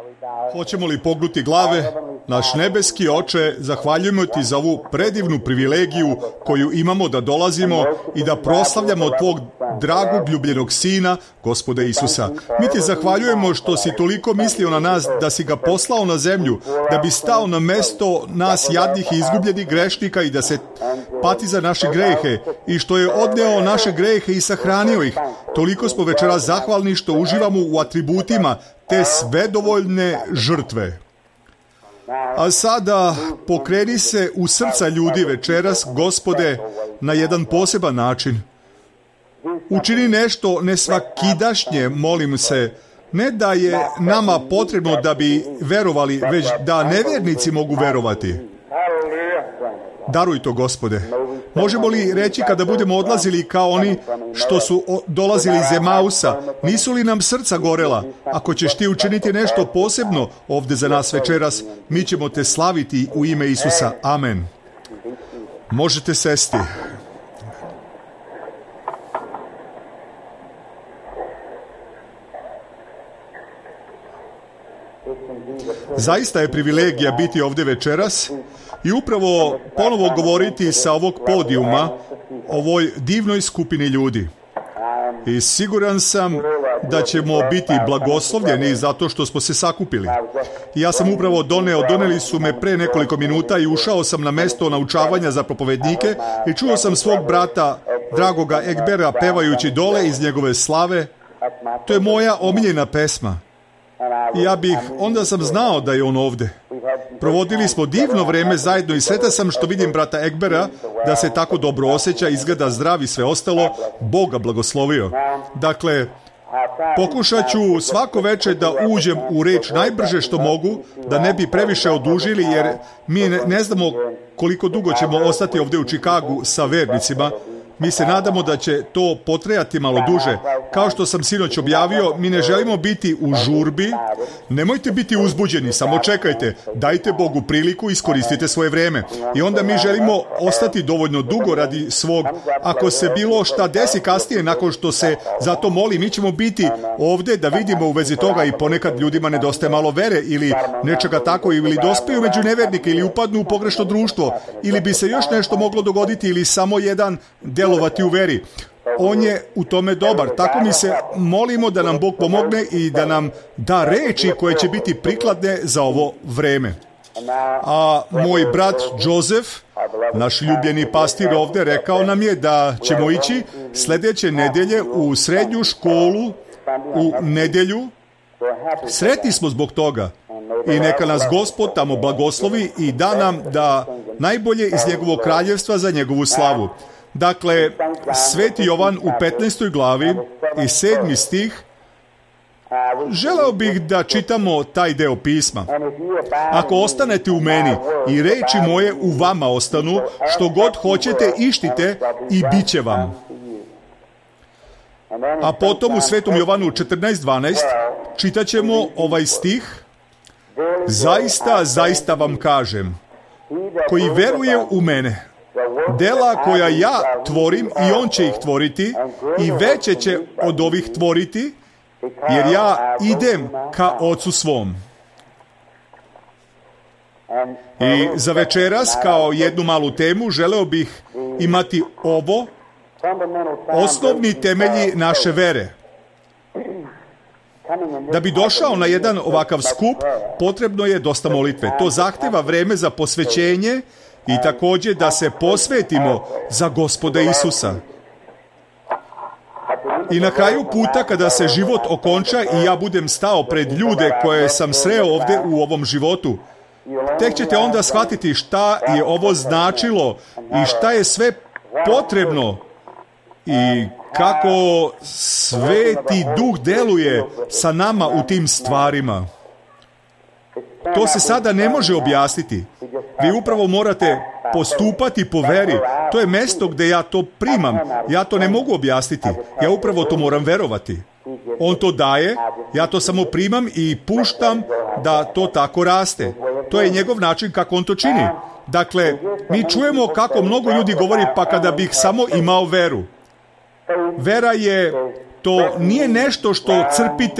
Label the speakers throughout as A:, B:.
A: Hoćemo li pognuti glave? Naš nebeski Oče, zahvaljujemo Ti za ovu predivnu privilegiju koju imamo da dolazimo i da proslavljamo Tvog dragog ljubljenog Sina, Gospoda Isusa. Mi Ti zahvaljujemo što si toliko mislio na nas, da si ga poslao na zemlju, da bi stao na mesto nas jadnih i izgubljenih grešnika i da se pati za naše grehe i što je odneo naše grehe i sahranio ih. Toliko smo večeras zahvalni što uživamo u atributima te svedovoljne žrtve. A sada pokreni se u srca ljudi večeras, Gospode, na jedan poseban način. Učini nešto nesvakidašnje, molim se, ne da je nama potrebno da bi verovali, već da nevjernici mogu verovati. Daruj to, Gospode. Možemo li reći kada budemo odlazili kao oni što su dolazili iz Emausa, nisu li nam srca gorela? Ako ćeš Ti učiniti nešto posebno ovdje za nas večeras, mi ćemo Te slaviti u ime Isusa. Amen. Možete sesti. Zaista je privilegija biti ovdje večeras i upravo ponovo govoriti sa ovog podijuma ovoj divnoj skupini ljudi. I siguran sam da ćemo biti blagoslovljeni zato što smo se sakupili. Ja sam upravo doneli su me pre nekoliko minuta i ušao sam na mesto naučavanja za propovednike i čuo sam svog brata, dragoga Egbera, pevajući dole iz njegove slave. To je moja omiljena pesma. Onda sam znao da je on ovdje. Provodili smo divno vreme zajedno i sretan sam što vidim brata Egbera da se tako dobro osjeća, izgleda zdrav i sve ostalo. Bog ga blagoslovio. Dakle, pokušat ću svako večer da uđem u reč najbrže što mogu, da ne bi previše odužili, jer mi ne znamo koliko dugo ćemo ostati ovdje u Čikagu sa vernicima. Mi se nadamo da će to potrajati malo duže. Kao što sam sinoć objavio, mi ne želimo biti u žurbi. Nemojte biti uzbuđeni, samo čekajte. Dajte Bogu priliku, iskoristite svoje vreme. I onda mi želimo ostati dovoljno dugo radi svog. Ako se bilo šta desi kasnije, nakon što se za to moli, mi ćemo biti ovdje da vidimo u vezi toga i ponekad ljudima nedostaje malo vere ili nečega tako, ili dospiju među nevernike ili upadnu u pogrešno društvo, ili bi se još nešto moglo dogoditi, ili samo jedan delovati u veri. On je u tome dobar. Tako mi se molimo da nam Bog pomogne i da nam da reči koje će biti prikladne za ovo vreme. A moj brat Joseph, naš ljubljeni pastir ovdje, rekao nam je da ćemo ići sljedeće nedelje u srednju školu u nedjelju. Sretni smo zbog toga. I neka nas Gospod tamo blagoslovi i da nam da najbolje iz njegovog kraljevstva za njegovu slavu. Dakle, Sveti Jovan u 15. glavi i 7. stih, želeo bih da čitamo taj deo pisma. Ako ostanete u meni i reči moje u vama ostanu, što god hoćete ištite i bit će vam. A potom u Svetom Jovanu 14.12 čitat ćemo ovaj stih. Zaista, zaista vam kažem, koji veruje u mene, dela koja ja tvorim i on će ih tvoriti i veće će od ovih tvoriti, jer ja idem ka Ocu svom. I za večeras kao jednu malu temu želeo bih imati ovo, osnovni temelji naše vere. Da bi došao na jedan ovakav skup, potrebno je dosta molitve. To zahteva vreme za posvećenje i također da se posvetimo za Gospoda Isusa. I na kraju puta kada se život okonča i ja budem stao pred ljude koje sam sreo ovdje u ovom životu, tek ćete onda shvatiti šta je ovo značilo i šta je sve potrebno i kako Sveti Duh deluje sa nama u tim stvarima. To se sada ne može objasniti. Vi upravo morate postupati po veri. To je mjesto gdje ja to primam. Ja to ne mogu objasniti. Ja upravo to moram verovati. On to daje, ja to samo primam i puštam da to tako raste. To je njegov način kako on to čini. Dakle, mi čujemo kako mnogo ljudi govori, pa kada bih samo imao veru. Vera je, to nije nešto što crpite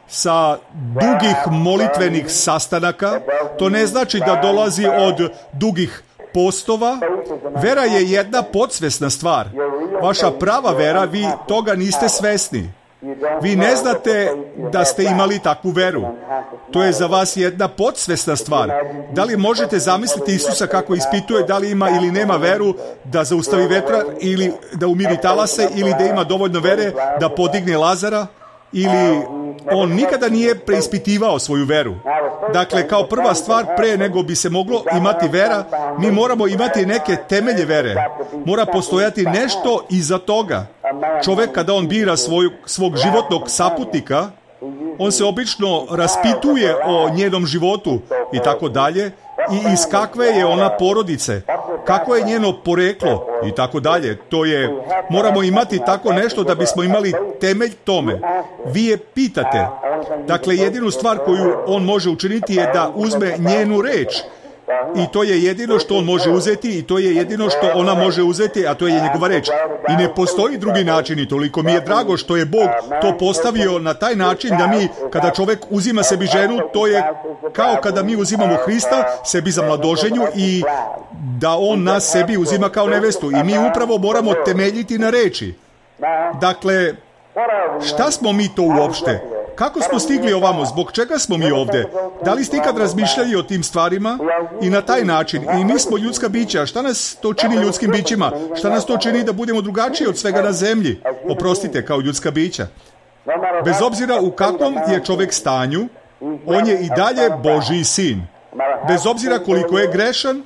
A: sa dugih molitvenih sastanaka, to ne znači da dolazi od dugih postova. Vera je jedna podsvesna stvar. Vaša prava vera, vi toga niste svesni. Vi ne znate da ste imali takvu veru. To je za vas jedna podsvesna stvar. Da li možete zamisliti Isusa kako ispituje da li ima ili nema veru da zaustavi vetra ili da umiri talase ili da ima dovoljno vere da podigne Lazara? Ili on nikada nije preispitivao svoju veru. Dakle, kao prva stvar, pre nego bi se moglo imati vera, mi moramo imati neke temelje vere. Mora postojati nešto iza toga. Čovjek kada on bira svog životnog saputnika, on se obično raspituje o njenom životu i tako dalje, i iz kakve je ona porodice, kako je njeno poreklo i tako dalje. To je, moramo imati tako nešto da bismo imali temelj tome. Vi je pitate. Dakle, jedinu stvar koju on može učiniti je da uzme njenu reč. I to je jedino što on može uzeti i to je jedino što ona može uzeti, a to je njegova reč. I ne postoji drugi način i toliko mi je drago što je Bog to postavio na taj način da mi, kada čovjek uzima sebi ženu, to je kao kada mi uzimamo Hrista sebi za mladoženju i da on nas sebi uzima kao nevestu. I mi upravo moramo temeljiti na reči. Dakle, šta smo mi to uopšte? Kako smo stigli ovamo? Zbog čega smo mi ovde? Da li ste ikad razmišljali o tim stvarima? I na taj način. I mi smo ljudska bića. Šta nas to čini ljudskim bićima? Šta nas to čini da budemo drugačiji od svega na zemlji? Oprostite, kao ljudska bića. Bez obzira u kakvom je čovjek stanju, on je i dalje Božji sin. Bez obzira koliko je grešan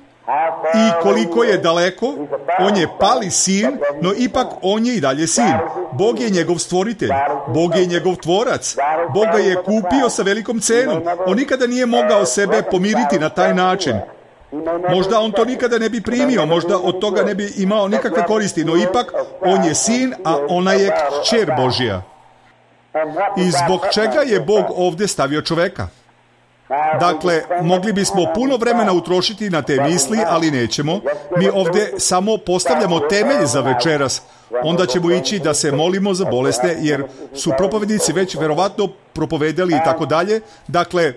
A: i koliko je daleko, on je pali sin, no ipak on je i dalje sin. Bog je njegov stvoritelj, Bog je njegov tvorac, Bog ga je kupio sa velikom cenom. On nikada nije mogao sebe pomiriti na taj način. Možda on to nikada ne bi primio, možda od toga ne bi imao nikakve koristi, no ipak on je sin, a ona je kćer Božja. I zbog čega je Bog ovdje stavio čoveka? Dakle, mogli bismo puno vremena utrošiti na te misli, ali nećemo. Mi ovdje samo postavljamo temelj za večeras. Onda ćemo ići da se molimo za bolesne, jer su propovednici već verovatno propovedali i tako dalje. Dakle,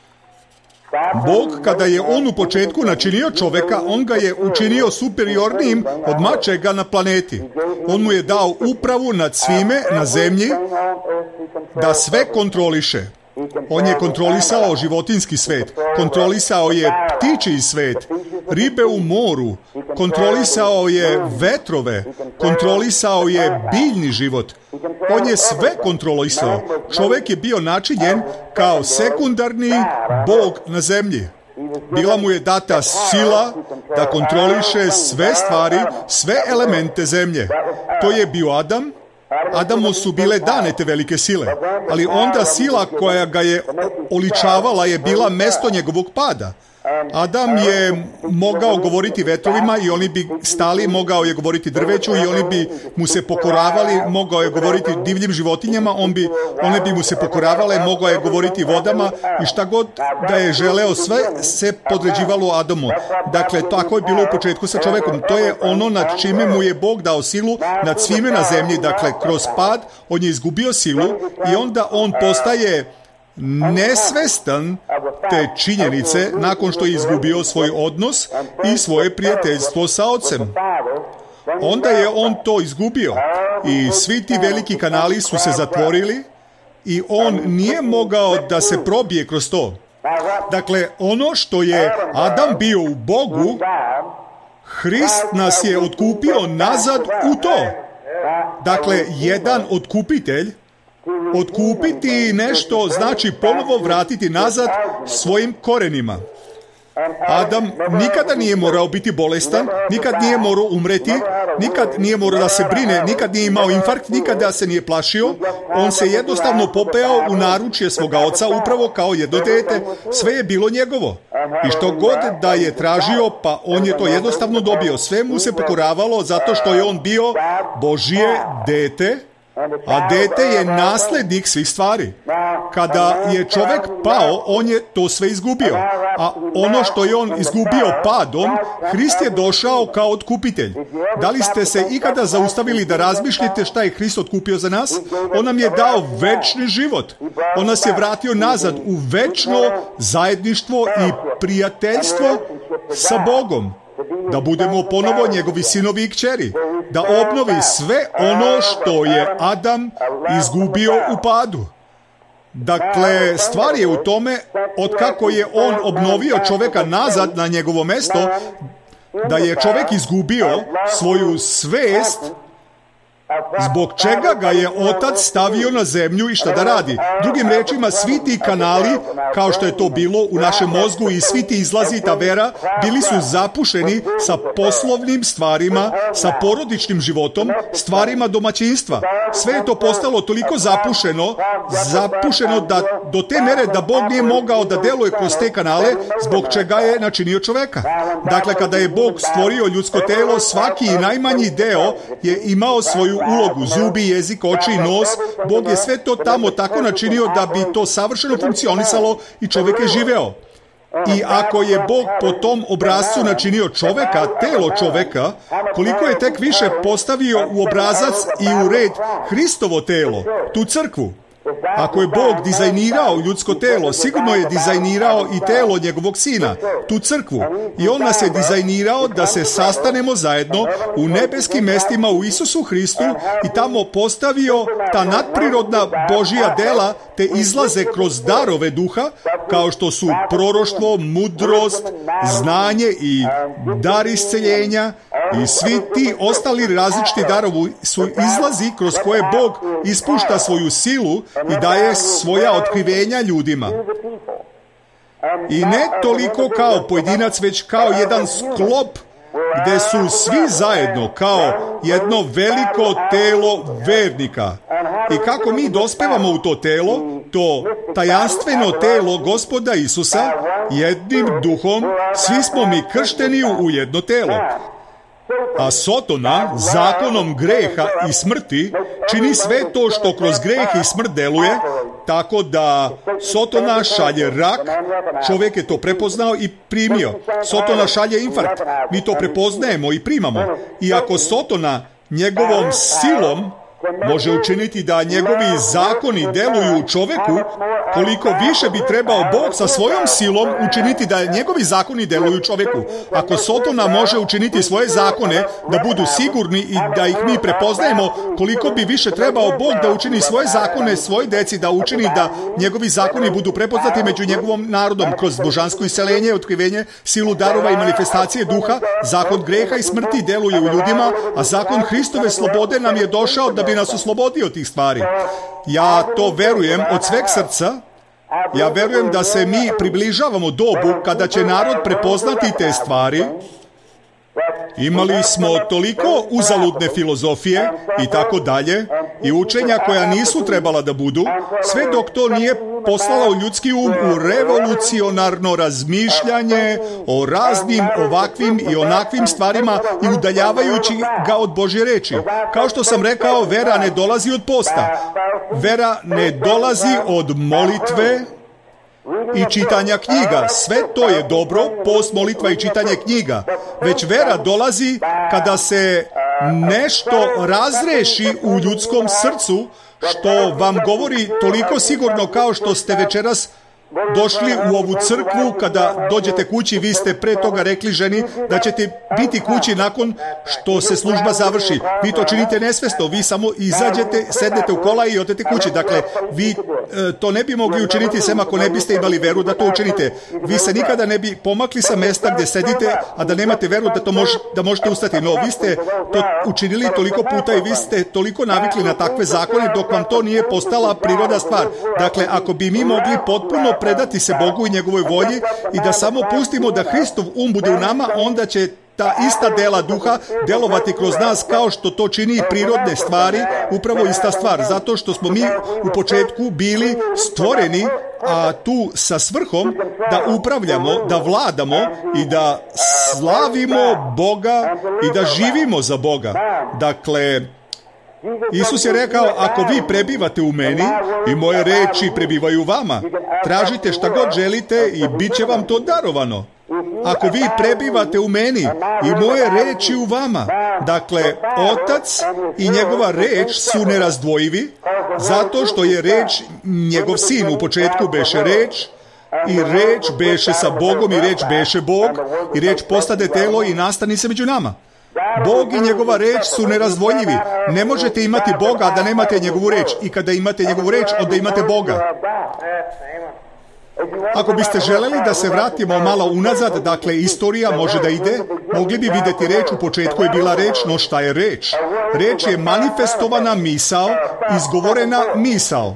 A: Bog, kada je on u početku načinio čoveka, on ga je učinio superiornijim od mačega na planeti. On mu je dao upravu nad svime na zemlji, da sve kontroliše. On je kontrolisao životinjski svet, kontrolisao je ptičji svet, ribe u moru, kontrolisao je vetrove, kontrolisao je biljni život. On je sve kontrolisao. Čovjek je bio načinjen kao sekundarni Bog na zemlji. Bila mu je data sila da kontroliše sve stvari, sve elemente zemlje. To je bio Adam. Adamu su bile dane te velike sile, ali onda sila koja ga je oličavala je bila mesto njegovog pada. Adam je mogao govoriti vetrovima i oni bi stali, mogao je govoriti drveću i oni bi mu se pokoravali, mogao je govoriti divljim životinjama, one bi mu se pokoravale, mogao je govoriti vodama i šta god da je želeo, sve se podređivalo Adamu. Dakle, tako je bilo u početku sa čovekom. To je ono nad čime mu je Bog dao silu nad svime na zemlji. Dakle, kroz pad on je izgubio silu i onda on postaje nesvestan te činjenice nakon što je izgubio svoj odnos i svoje prijateljstvo sa ocem. Onda je on to izgubio i svi ti veliki kanali su se zatvorili i on nije mogao da se probije kroz to. Dakle, ono što je Adam bio u Bogu, Hrist nas je otkupio nazad u to. Dakle, jedan otkupitelj, otkupiti nešto znači ponovo vratiti nazad svojim korenima. Adam nikada nije morao biti bolestan, nikad nije morao umreti, nikad nije morao da se brine, nikad nije imao infarkt, nikada se nije plašio. On se jednostavno popeo u naručje svoga oca upravo kao jedno dete. Sve je bilo njegovo. I što god da je tražio, pa on je to jednostavno dobio. Sve mu se pokoravalo zato što je on bio Božje dete. a dete je naslednik svih stvari. Kada je čovjek pao, on je to sve izgubio. A ono što je on izgubio padom, Hrist je došao kao otkupitelj. Da li ste se ikada zaustavili da razmišljate šta je Hrist otkupio za nas? On nam je dao večni život. On nas je vratio nazad u večno zajedništvo i prijateljstvo sa Bogom. Da budemo ponovo njegovi sinovi i kćeri. Da obnovi sve ono što je Adam izgubio u padu. Dakle, stvar je u tome, od kako je on obnovio čovjeka nazad na njegovo mesto, da je čovjek izgubio svoju svest zbog čega ga je Otac stavio na zemlju i šta da radi. Drugim rečima, svi ti kanali, kao što je to bilo u našem mozgu i svi ti izlazi i ta vera, bili su zapušeni sa poslovnim stvarima, sa porodičnim životom, stvarima domaćinstva. Sve je to postalo toliko zapušeno da do te mere da Bog nije mogao da deluje kroz te kanale, zbog čega je načinio čoveka. Dakle, kada je Bog stvorio ljudsko telo, svaki i najmanji deo je imao svoju ulogu, zubi, jezik, oči i nos. Bog je sve to tamo tako načinio da bi to savršeno funkcionisalo i čovjek je živeo. I ako je Bog po tom obrascu načinio čoveka, telo čoveka, koliko je tek više postavio u obrazac i u red Hristovo telo, tu crkvu. Ako je Bog dizajnirao ljudsko telo, sigurno je dizajnirao i telo njegovog sina, tu crkvu. I on nas je dizajnirao da se sastanemo zajedno u nebeskim mestima u Isusu Hristu i tamo postavio ta nadprirodna Božja dela te izlaze kroz darove duha, kao što su proroštvo, mudrost, znanje i dar isceljenja i svi ti ostali različiti darovi su izlazi kroz koje Bog ispušta svoju silu i daje svoja otkrivenja ljudima. I ne toliko kao pojedinac, već kao jedan sklop gde su svi zajedno kao jedno veliko telo vernika. I kako mi dospevamo u to telo, to tajanstveno telo Gospoda Isusa, jednim duhom, svi smo mi kršteni u jedno telo. A Sotona, zakonom greha i smrti, čini sve to što kroz greh i smrt deluje, tako da Sotona šalje rak, čovjek je to prepoznao i primio. Sotona šalje infarkt, mi to prepoznajemo i primamo. I ako Sotona njegovom silom može učiniti da njegovi zakoni deluju u čoveku, koliko više bi trebao Bog sa svojom silom učiniti da njegovi zakoni deluju u čoveku. Ako Sotona može učiniti svoje zakone da budu sigurni i da ih mi prepoznajemo, koliko bi više trebao Bog da učini svoje zakone svoj deci, da učini da njegovi zakoni budu prepoznati među njegovom narodom kroz božansko isceljenje, otkrivenje, silu darova i manifestacije duha. Zakon greha i smrti deluje u ljudima, a zakon Hristove slobode nam je došao da bi nas oslobodio tih stvari. Ja to verujem od sveg srca. Ja verujem da se mi približavamo dobu kada će narod prepoznati te stvari. Imali smo toliko uzaludne filozofije i tako dalje i učenja koja nisu trebala da budu, sve dok to nije poslala u ljudski um u revolucionarno razmišljanje o raznim ovakvim i onakvim stvarima i udaljavajući ga od Božje reči. Kao što sam rekao, vera ne dolazi od posta. Vera ne dolazi od molitve i čitanja knjiga. Sve to je dobro, post, molitva i čitanje knjiga. Već vera dolazi kada se nešto razreši u ljudskom srcu, što vam govori toliko sigurno kao što ste večeras došli u ovu crkvu, kada dođete kući, vi ste pre toga rekli ženi da ćete biti kući nakon što se služba završi. Vi to činite nesvesno, vi samo izađete, sednete u kola i odete kući. Dakle, vi to ne bi mogli učiniti sem ako ne biste imali veru da to učinite. Vi se nikada ne bi pomakli sa mesta gde sedite, a da nemate veru da možete ustati. No, vi ste to učinili toliko puta i vi ste toliko navikli na takve zakone dok vam to nije postala priroda stvar. Dakle, ako bi mi mogli potpuno predati se Bogu i njegovoj volji i da samo pustimo da Hristov bude u nama, onda će ta ista dela duha delovati kroz nas kao što to čini i prirodne stvari, upravo ista stvar. Zato što smo mi u početku bili stvoreni, a tu sa svrhom da upravljamo, da vladamo i da slavimo Boga i da živimo za Boga. Dakle, Isus je rekao, ako vi prebivate u meni i moje reči prebivaju u vama, tražite šta god želite i bit će vam to darovano. Ako vi prebivate u meni i moje reči u vama, dakle, Otac i njegova reč su nerazdvojivi, zato što je reč, njegov sin u početku beše reč, i reč beše sa Bogom, i reč beše Bog, i reč postade telo i nastani se među nama. Bog i njegova reč su nerazdvojivi. Ne možete imati Boga, a da nemate njegovu reč. I kada imate njegovu reč, onda imate Boga. Ako biste želeli da se vratimo malo unazad, dakle, istorija može da ide, mogli bi vidjeti reč, u početku je bila reč, no šta je reč? Reč je manifestovana misao, izgovorena misao.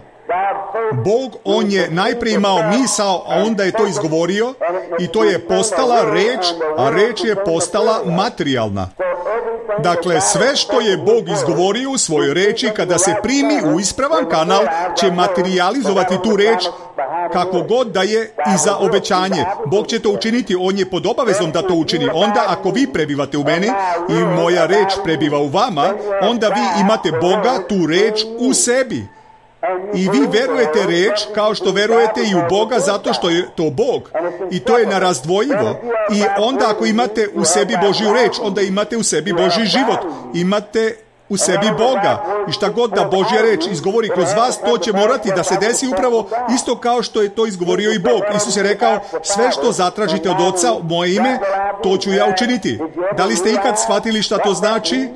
A: Bog, on je najprije imao misao, a onda je to izgovorio i to je postala reč, a reč je postala materijalna. Dakle, sve što je Bog izgovorio u svojoj reči, kada se primi u ispravan kanal, će materializovati tu reč kako god da je i za obećanje. Bog će to učiniti, on je pod obavezom da to učini. Onda, ako vi prebivate u meni i moja reč prebiva u vama, onda vi imate Boga, tu reč u sebi. I vi verujete reč kao što verujete i u Boga zato što je to Bog. I to je nerazdvojivo. I onda ako imate u sebi Božju reč, onda imate u sebi Božji život. Imate u sebi Boga. I šta god da Božja reč izgovori kroz vas, to će morati da se desi upravo isto kao što je to izgovorio i Bog. Isus je rekao, sve što zatražite od Oca u moje ime, to ću ja učiniti. Da li ste ikad shvatili šta to znači?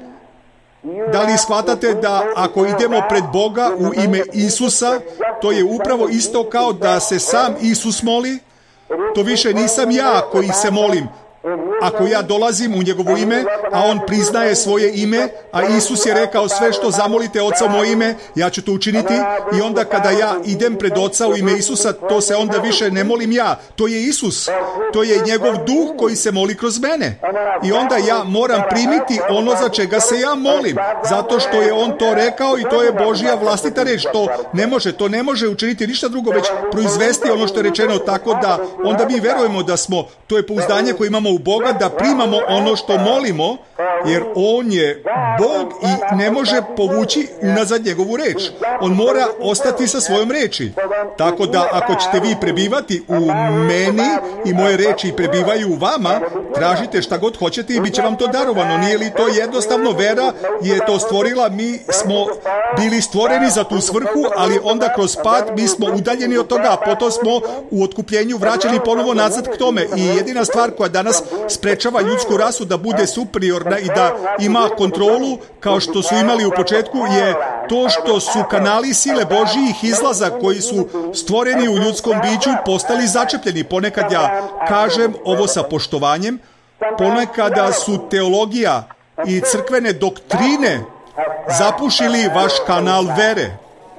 A: Da li shvatate da ako idemo pred Boga u ime Isusa, to je upravo isto kao da se sam Isus moli? To više nisam ja koji se molim. Ako ja dolazim u njegovo ime, a on priznaje svoje ime, a Isus je rekao, sve što zamolite Oca u moje ime, ja ću to učiniti, i onda kada ja idem pred Oca u ime Isusa, to se onda više ne molim ja, to je Isus, to je njegov duh koji se moli kroz mene. I onda ja moram primiti ono za čega se ja molim, zato što je on to rekao i to je Božja vlastita reč. To ne može učiniti ništa drugo, već proizvesti ono što je rečeno, tako da onda mi verujemo da smo, to je pouzdanje koje imamo u Boga, da primamo ono što molimo, jer on je Bog i ne može povući unazad njegovu reč. On mora ostati sa svojom reči. Tako da ako ćete vi prebivati u meni i moje reči prebivaju u vama, tražite šta god hoćete i bit će vam to darovano. Nije li to jednostavno? Vera je to stvorila, mi smo bili stvoreni za tu svrhu, ali onda kroz pad mi smo udaljeni od toga, a potom smo u otkupljenju vraćani ponovo nazad k tome. I jedina stvar koja danas sprečava ljudsku rasu da bude superiorna i da ima kontrolu kao što su imali u početku je to što su kanali sile Božjih izlaza koji su stvoreni u ljudskom biću postali začepljeni. Ponekad ja kažem ovo sa poštovanjem, ponekada su teologija i crkvene doktrine zapušili vaš kanal vere.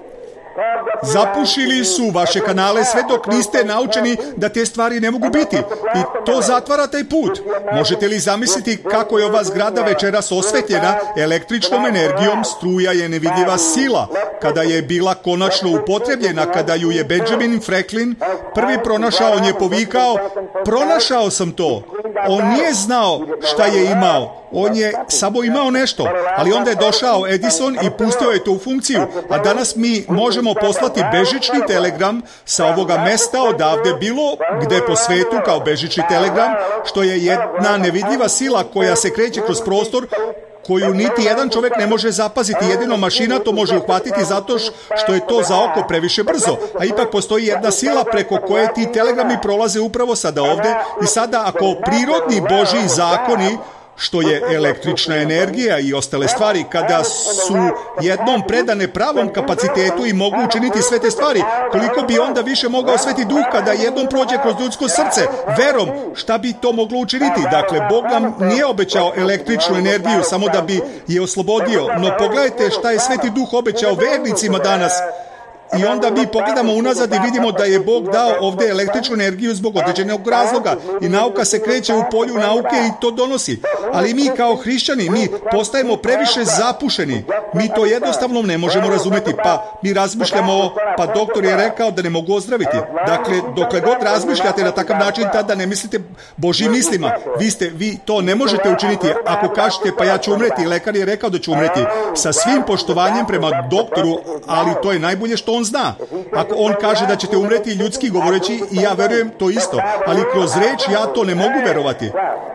A: Zapušili su vaše kanale sve dok niste naučeni da te stvari ne mogu biti. I to zatvara taj put. Možete li zamisliti kako je ova zgrada večeras osvetljena električnom energijom? Struja je nevidljiva sila. Kada je bila konačno upotrebljena, kada ju je Benjamin Franklin prvi pronašao, on je povikao, pronašao sam to. On nije znao šta je imao. On je samo imao nešto, ali onda je došao Edison i pustio je to u funkciju, a danas mi možemo poslati bežični telegram sa ovoga mesta odavde bilo gde po svetu kao bežični telegram, što je jedna nevidljiva sila koja se kreće kroz prostor, koju niti jedan čovjek ne može zapaziti, jedino mašina to može uhvatiti zato što je to za oko previše brzo, a ipak postoji jedna sila preko koje ti telegrami prolaze upravo sada ovde. I sada ako prirodni Božji zakoni, što je električna energija i ostale stvari, kada su jednom predane pravom kapacitetu i mogu učiniti sve te stvari, koliko bi onda više mogao Sveti Duh kada jednom prođe kroz ljudsko srce, verom, šta bi to moglo učiniti? Dakle, Bog nam nije obećao električnu energiju samo da bi je oslobodio, no pogledajte šta je Sveti Duh obećao vernicima danas. I onda mi pogledamo unazad i vidimo da je Bog dao ovdje električnu energiju zbog određenog razloga. I nauka se kreće u polju nauke i to donosi. Ali mi kao hrišćani, mi postajemo previše zapušeni. Mi to jednostavno ne možemo razumjeti. Pa mi razmišljamo, pa doktor je rekao da ne mogu ozdraviti. Dakle, dokle god razmišljate na takav način, tada ne mislite Božjim mislima. Vi to ne možete učiniti. Ako kažete, pa ja ću umreti, lekar je rekao da ću umreti, sa svim poštovanjem prema doktoru, ali to je najbolje što on zna. Ako on kaže da ćete umreti, ljudski govoreći, i ja verujem to isto, ali kroz reč ja to ne mogu verovati.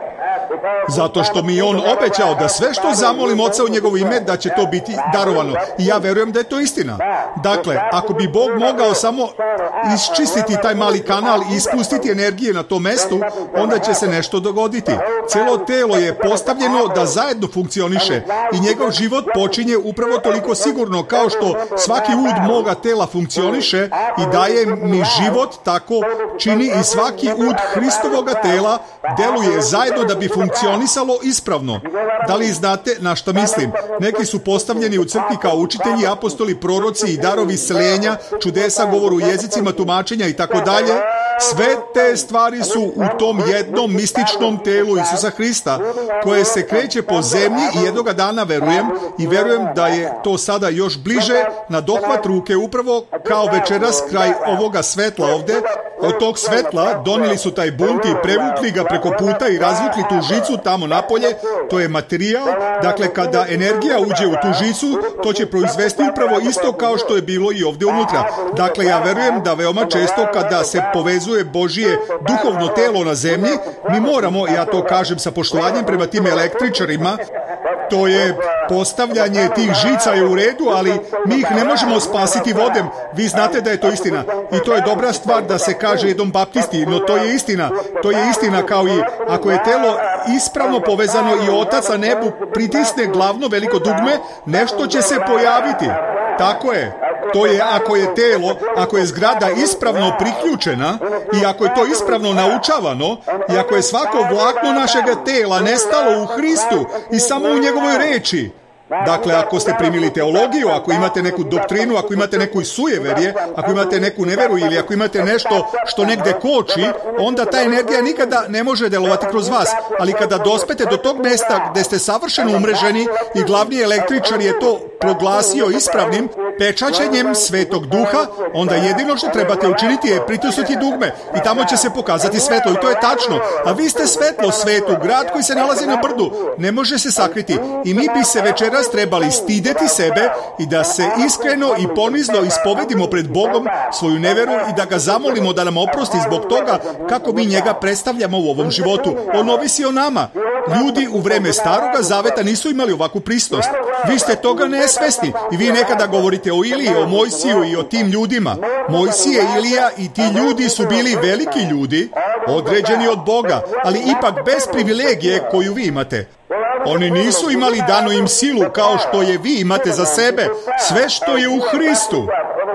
A: Zato što mi je on obećao da sve što zamolim Oca u njegovo ime, da će to biti darovano. I ja verujem da je to istina. Dakle, ako bi Bog mogao samo isčistiti taj mali kanal i ispustiti energije na tom mestu, onda će se nešto dogoditi. Cijelo telo je postavljeno da zajedno funkcioniše i njegov život počinje upravo toliko sigurno kao što svaki ud moga tela funkcioniše i daje mi život, tako čini i svaki ud Hristovoga tela deluje zajedno da bi funkcionisalo ispravno. Da li znate na što mislim? Neki su postavljeni u crkvi kao učitelji, apostoli, proroci i darovi isceljenja, čudesa, govoru jezicima, tumačenja i tako dalje. Sve te stvari su u tom jednom mističnom telu Isusa Hrista, koje se kreće po zemlji i jednoga dana verujem da je to sada još bliže na dohvat ruke, upravo kao večeras kraj ovoga svetla ovde. Od tog svetla donijeli su taj bunt i prevukli ga preko puta i razvukli tu žicu tamo napolje. To je materijal. Dakle, kada energija uđe u tu žicu, to će proizvesti upravo isto kao što je bilo i ovdje unutra. Dakle, ja verujem da veoma često kada se povezuje Božije duhovno telo na zemlji, mi moramo, ja to kažem sa poštovanjem prema tim električarima, to je postavljanje tih žica je u redu, ali mi ih ne možemo spasiti vodem. Vi znate da je to istina. I to je dobra stvar da se kaže jednom baptisti, no to je istina. To je istina kao i ako je telo ispravno povezano i Otac na nebu pritisne glavno veliko dugme, nešto će se pojaviti. Tako je. To je ako je telo, ako je zgrada ispravno priključena i ako je to ispravno naučavano i ako je svako vlakno našega tela nestalo u Hristu i samo u njegovoj reči. Dakle, ako ste primili teologiju, ako imate neku doktrinu, ako imate neku sujeverje, ako imate neku neveru ili ako imate nešto što negde koči, onda ta energija nikada ne može delovati kroz vas. Ali kada dospete do tog mesta gde ste savršeno umreženi i glavni električar je to proglasio ispravnim pečaćenjem Svetog Duha, onda jedino što trebate učiniti je pritisnuti dugme i tamo će se pokazati svetlo i to je tačno. A vi ste svetlo svetu, grad koji se nalazi na brdu, ne može se sakriti i mi bi se večeras trebali stideti sebe i da se iskreno i ponizno ispovedimo pred Bogom svoju neveru i da ga zamolimo da nam oprosti zbog toga kako mi njega predstavljamo u ovom životu. On ovisi o nama. Ljudi u vreme Staroga Zaveta nisu imali ovakvu prisnost. Vi ste toga nesvesni i vi nekada govorite o Iliji, o Mojsiju i o tim ljudima. Mojsije, Ilija i ti ljudi su bili veliki ljudi, određeni od Boga, ali ipak bez privilegije koju vi imate. Oni nisu imali danu im silu kao što je vi imate za sebe, sve što je u Hristu.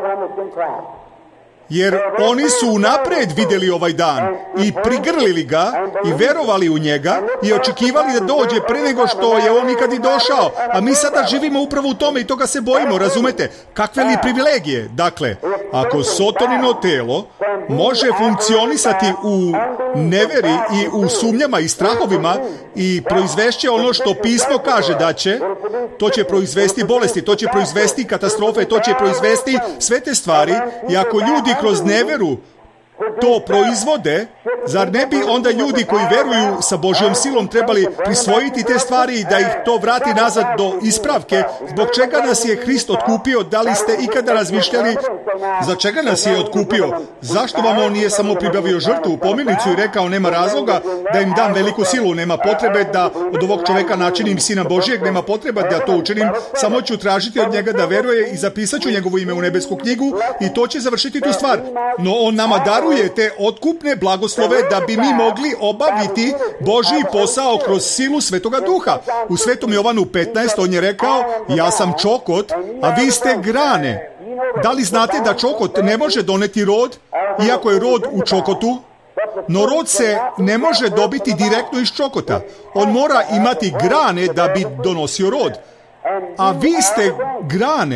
A: Jer oni su unapred vidjeli ovaj dan i prigrlili ga i verovali u njega i očekivali da dođe pre nego što je on nikad i došao. A mi sada živimo upravo u tome i toga se bojimo, razumete? Kakve li privilegije? Dakle, ako Sotonino telo može funkcionisati u neveri i u sumnjama i strahovima i proizvešće ono što pismo kaže da će, to će proizvesti bolesti, to će proizvesti katastrofe, to će proizvesti sve te stvari i ako ljudi kroz neveru to proizvode, zar ne bi onda ljudi koji veruju sa Božjom silom trebali prisvojiti te stvari i da ih to vrati nazad do ispravke? Zbog čega nas je Hrist otkupio? Da li ste ikada razmišljali za čega nas je otkupio? Zašto vam on nije samo pribavio žrtvu u pomirnicu i rekao nema razloga da im dam veliku silu, nema potrebe da od ovog čoveka načinim Sina Božijeg, nema potrebe da to učinim, samo ću tražiti od njega da veruje i zapisat ću njegovo ime u nebesku knjigu i to će završiti tu stvar. No on nama daruje te otkupne blagoslove da bi mi mogli obaviti Božji posao kroz silu Svetoga Duha. U Svetom Jovanu 15 on je rekao, ja sam čokot, a vi ste grane. Da li znate da čokot ne može doneti rod, iako je rod u čokotu? No rod se ne može dobiti direktno iz čokota. On mora imati grane da bi donosio rod. A vi ste grane.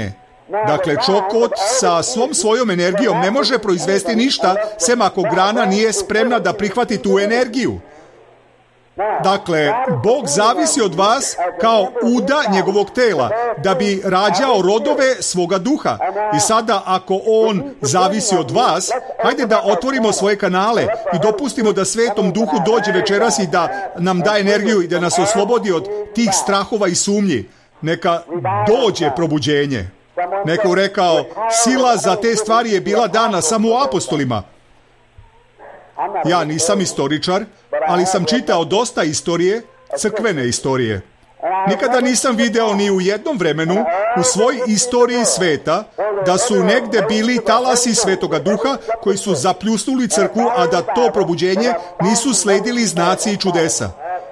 A: Dakle, čokot sa svom svojom energijom ne može proizvesti ništa, sem ako grana nije spremna da prihvati tu energiju. Dakle, Bog zavisi od vas kao uda njegovog tela, da bi rađao rodove svoga duha. I sada, ako on zavisi od vas, hajde da otvorimo svoje kanale i dopustimo da Svetom Duhu dođe večeras i da nam da energiju i da nas oslobodi od tih strahova i sumnji. Neka dođe probuđenje. Neko je rekao, sila za te stvari je bila dana samo u apostolima. Ja nisam istoričar, ali sam čitao dosta istorije, crkvene istorije. Nikada nisam video ni u jednom vremenu u svoj istoriji sveta da su negde bili talasi Svetoga Duha koji su zapljusnuli crkvu, a da to probuđenje nisu sledili znaci i čudesa.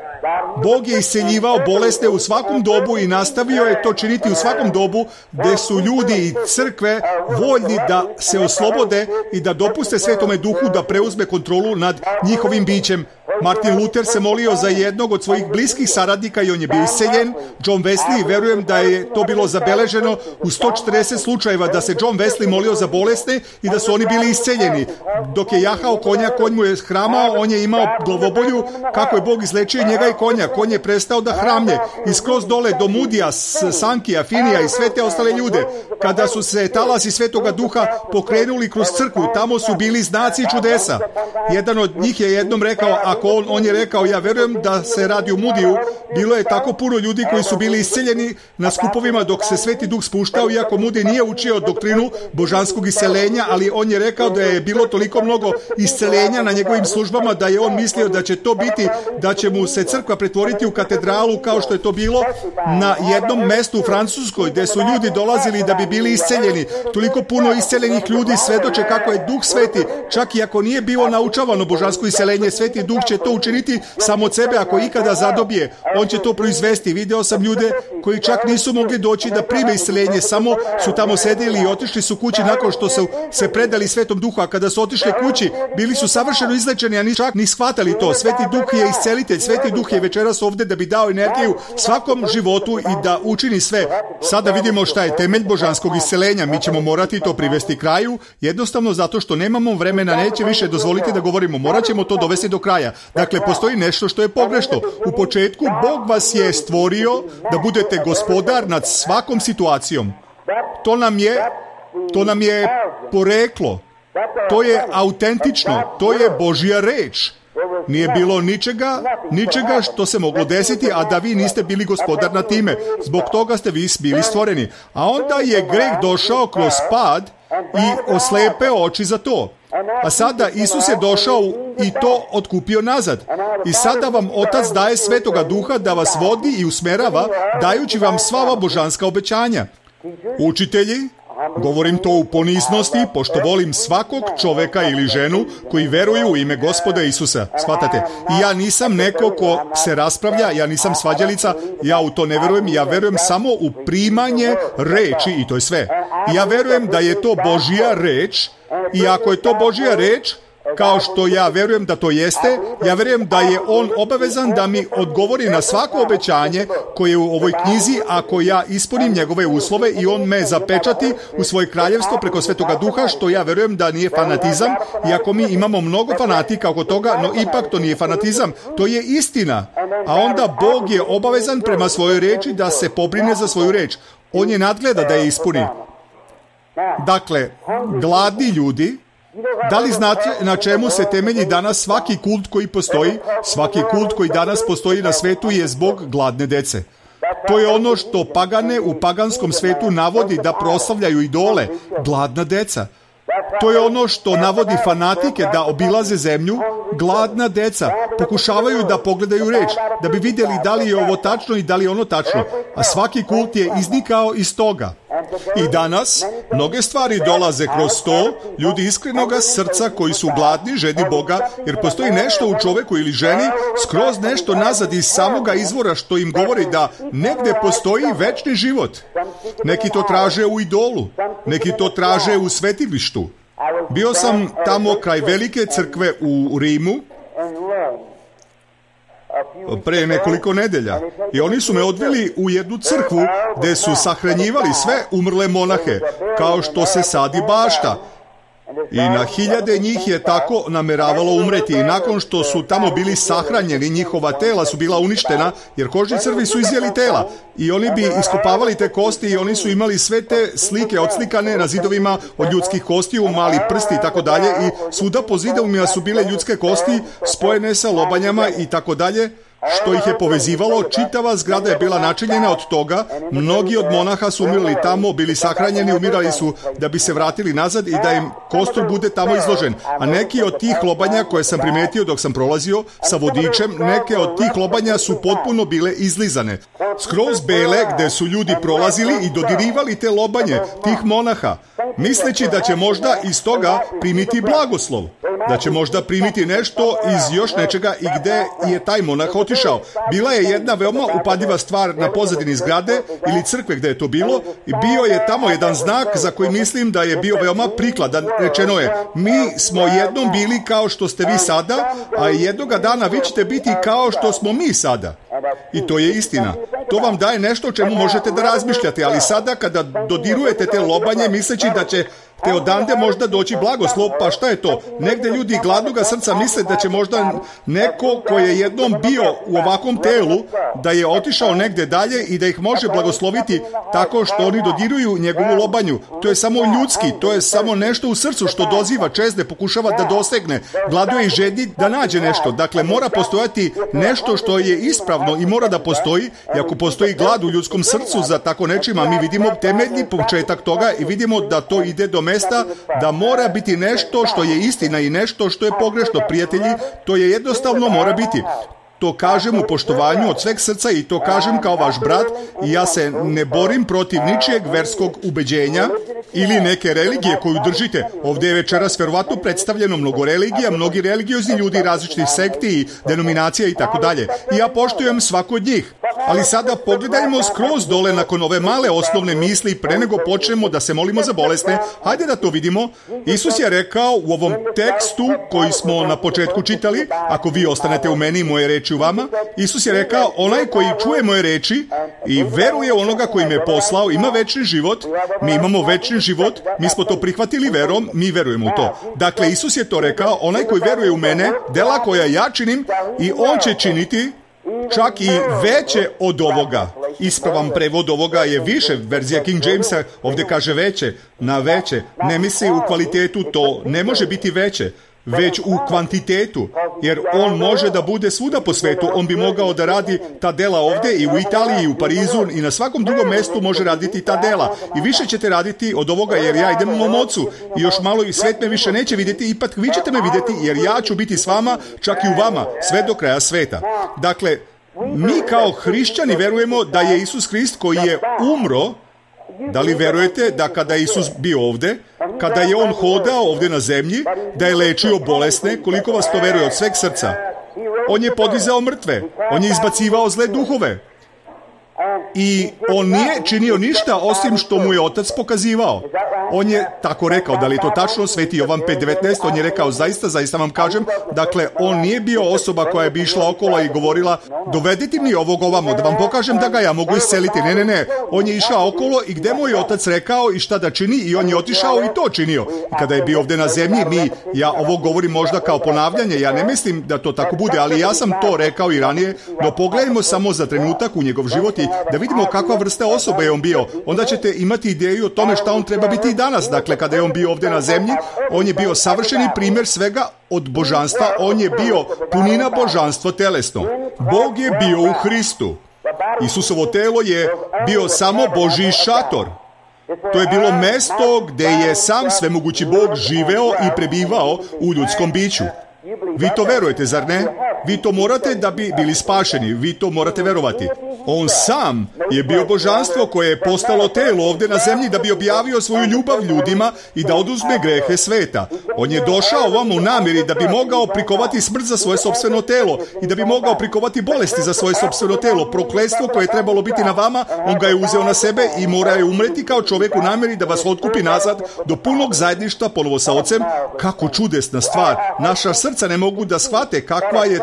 A: Bog je isceljivao bolesne u svakom dobu i nastavio je to činiti u svakom dobu gde su ljudi i crkve voljni da se oslobode i da dopuste Svetome Duhu da preuzme kontrolu nad njihovim bićem. Martin Luther se molio za jednog od svojih bliskih saradnika i on je bio isceljen. John Wesley, verujem da je to bilo zabeleženo u 140 slučajeva da se John Wesley molio za bolesne i da su oni bili isceljeni. Dok je jahao konja, konj mu je hramao, on je imao glavobolju, kako je Bog izlečio njega i konja. Konj je prestao da hramlje i skroz dole do Mudija, Sankija, Finija i sve te ostale ljude. Kada su se talasi Svetoga Duha pokrenuli kroz crkvu, tamo su bili znaci i čudesa. Jedan od njih je jednom rekao, on je rekao, ja verujem da se radi u Mudiju, bilo je tako puno ljudi koji su bili isceljeni na skupovima dok se Sveti Duh spuštao, iako Mudi nije učio doktrinu božanskog isceljenja, ali on je rekao da je bilo toliko mnogo isceljenja na njegovim službama da je on mislio da će to biti, da će mu se crkva pretvoriti u katedralu kao što je to bilo na jednom mestu u Francuskoj gde su ljudi dolazili da bi bili isceljeni. Toliko puno isceljenih ljudi svedoče kako je Duh Sveti, čak i ako nije bilo naučavano božansko isceljenje, Sveti Duh će to učiniti samo od sebe ako ikada zadobije. On će to proizvesti. Video sam ljude koji čak nisu mogli doći da prime isceljenje, samo su tamo sedeli i otišli su kući nakon što su se predali Svetom Duhu, a kada su otišli kući, bili su savršeno izlečeni, a ni čak ni shvatali to. Sveti Duh je iscelitelj, Sveti Duh je večeras ovde da bi dao energiju svakom životu i da učini sve. Sada vidimo šta je temelj božanskog isceljenja. Mi ćemo morati to privesti kraju, jednostavno zato što nemamo vremena, neće više dozvoliti da govorimo. Morat ćemo to dovesti do kraja. Dakle, postoji nešto što je pogrešno. U početku Bog vas je stvorio da budete gospodar nad svakom situacijom. To nam je poreklo. To je autentično. To je Božja reč. Nije bilo ničega što se moglo desiti, a da vi niste bili gospodar nad time. Zbog toga ste vi bili stvoreni. A onda je greh došao kroz pad i oslepeo oči za to. A sada Isus je došao i to otkupio nazad. I sada vam Otac daje Svetoga Duha da vas vodi i usmerava, dajući vam sva ova božanska obećanja. Učitelji, govorim to u poniznosti, pošto volim svakog čoveka ili ženu koji veruju u ime Gospoda Isusa. Shvatate? I ja nisam neko ko se raspravlja, ja nisam svađalica, ja u to ne verujem, ja verujem samo u primanje reči i to je sve. I ja verujem da je to Božja reč i ako je to Božja reč, kao što ja verujem da to jeste, ja verujem da je on obavezan da mi odgovori na svako obećanje koje je u ovoj knjizi ako ja ispunim njegove uslove i on me zapečati u svoje kraljevstvo preko Svetoga Duha, što ja verujem da nije fanatizam, iako mi imamo mnogo fanatika oko toga, no ipak to nije fanatizam, to je istina. A onda Bog je obavezan prema svojoj reči da se pobrine za svoju reč. On je nadgleda da je ispuni. Dakle, gladni ljudi, da li znate na čemu se temelji danas svaki kult koji postoji? Svaki kult koji danas postoji na svetu je zbog gladne dece. To je ono što pagane u paganskom svetu navodi da proslavljaju idole, gladna deca. To je ono što navodi fanatike da obilaze zemlju, gladna deca. Pokušavaju da pogledaju reč, da bi vidjeli da li je ovo tačno i da li je ono tačno. A svaki kult je iznikao iz toga. I danas mnoge stvari dolaze kroz to, ljudi iskrenoga srca koji su gladni, žedi Boga, jer postoji nešto u čoveku ili ženi, skroz nešto nazad iz samoga izvora što im govori da negde postoji večni život. Neki to traže u idolu, neki to traže u svetilištu. Bio sam tamo kraj velike crkve u Rimu pre nekoliko nedelja. I oni su me odveli u jednu crkvu gde su sahranjivali sve umrle monahe, kao što se sadi bašta. I na hiljade njih je tako nameravalo umreti i nakon što su tamo bili sahranjeni, njihova tela su bila uništena jer kožni crvi su izjeli tela i oni bi iskopavali te kosti i oni su imali sve te slike odslikane na zidovima od ljudskih kostiju, mali prsti i tako dalje i svuda po zidovima su bile ljudske kosti spojene sa lobanjama i tako dalje. Što ih je povezivalo, čitava zgrada je bila načinjena od toga, mnogi od monaha su umirali tamo, bili sahranjeni, umirali su da bi se vratili nazad i da im kostur bude tamo izložen. A neki od tih lobanja koje sam primetio dok sam prolazio sa vodičem, neke od tih lobanja su potpuno bile izlizane. Skroz bele gde su ljudi prolazili i dodirivali te lobanje, tih monaha, misleći da će možda iz toga primiti blagoslov, da će možda primiti nešto iz još nečega i gde je taj monah otišao. Bila je jedna veoma upadljiva stvar na pozadini zgrade ili crkve gde je to bilo i bio je tamo jedan znak za koji mislim da je bio veoma prikladan. Rečeno je, mi smo jednom bili kao što ste vi sada, a jednoga dana vi ćete biti kao što smo mi sada. I to je istina. To vam daje nešto o čemu možete da razmišljate, ali sada kada dodirujete te lobanje misleći da će te odande možda doći blagoslov, pa šta je to? Negde ljudi gladnoga srca misle da će možda neko ko je jednom bio u ovakvom telu, da je otišao negde dalje i da ih može blagosloviti tako što oni dodiruju njegovu lobanju. To je samo ljudski, to je samo nešto u srcu što doziva, čezne, pokušava da dosegne, gladuje i žedi da nađe nešto. Dakle, mora postojati nešto što je ispravno i mora da postoji, i ako postoji glad u ljudskom srcu za tako nečima, mi vidimo temeljni početak toga i vidimo da to ide do mesta da mora biti nešto što je istina i nešto što je pogrešno, prijatelji, to je jednostavno mora biti. To kažem u poštovanju od sveg srca i to kažem kao vaš brat i ja se ne borim protiv ničijeg verskog ubeđenja ili neke religije koju držite. Ovdje je večeras verovatno predstavljeno mnogo religija, mnogi religiozni ljudi različitih sekti i denominacija i tako dalje. I ja poštujem svaku od njih. Ali sada pogledajmo skroz dole nakon ove male osnovne misli pre nego počnemo da se molimo za bolesne. Hajde da to vidimo. Isus je rekao u ovom tekstu koji smo na početku čitali, ako vi ostanete u meni i moje reči u vama, Isus je rekao, onaj koji čuje moje reči i veruje onoga koji me poslao, ima večni život, mi imamo večni život, mi smo to prihvatili verom, mi verujemo u to. Dakle, Isus je to rekao, onaj koji veruje u mene, dela koja ja činim i on će činiti čak i veće od ovoga. Ispravan prevod ovoga je više, verzija King Jamesa ovdje kaže veće, na veće, ne misli u kvalitetu, to ne može biti veće, već u kvantitetu, jer on može da bude svuda po svetu, on bi mogao da radi ta dela ovdje i u Italiji i u Parizu i na svakom drugom mestu može raditi ta dela i više ćete raditi od ovoga jer ja idem u mom ocu i još malo i svet me više neće vidjeti, ipak vi ćete me vidjeti jer ja ću biti s vama, čak i u vama, sve do kraja sveta. Dakle, mi kao hrišćani verujemo da je Isus Hrist koji je umro. Da li verujete da kada je Isus bio ovdje, kada je on hodao ovdje na zemlji, da je lečio bolesne, koliko vas to veruje od sveg srca? On je podizao mrtve, on je izbacivao zle duhove. I on nije činio ništa osim što mu je otac pokazivao. On je tako rekao, da li je to tačno, Sveti Jovan 5.19, on je rekao, zaista vam kažem, dakle, on nije bio osoba koja bi išla okolo i govorila, dovedite mi ovog ovamo, da vam pokažem da ga ja mogu isceliti. Ne, on je išao okolo i gde mu je otac rekao i šta da čini i on je otišao i to činio. I kada je bio ovdje na zemlji, ja ovo govorim možda kao ponavljanje, ja ne mislim da to tako bude, ali ja sam to rekao i ranije, no pogledajmo samo za trenutak u njegov život i da vidimo kakva vrsta osobe je on bio. Onda ćete imati ideju o tome šta on treba biti i danas. Dakle, kada je on bio ovdje na zemlji, on je bio savršeni primjer svega od božanstva, on je bio punina božanstva telesno. Bog je bio u Hristu. Isusovo telo je bio samo Božji šator. To je bilo mesto gde je sam svemogući Bog živeo i prebivao u ljudskom biću. Vi to verujete, zar ne? Vi to morate da bi bili spašeni, vi to morate verovati. On sam je bio božanstvo koje je postalo telo ovdje na zemlji da bi objavio svoju ljubav ljudima i da oduzme grehe sveta. On je došao vam u namjeri da bi mogao prikovati smrt za svoje sopstveno telo i da bi mogao prikovati bolesti za svoje sopstveno telo. Prokletstvo koje je trebalo biti na vama, on ga je uzeo na sebe i mora je umreti kao čovjek u namjeri da vas otkupi nazad do punog zajedništva ponovo sa Ocem. Kako čudesna stvar! Naša srca ne mogu da shvate kakva je to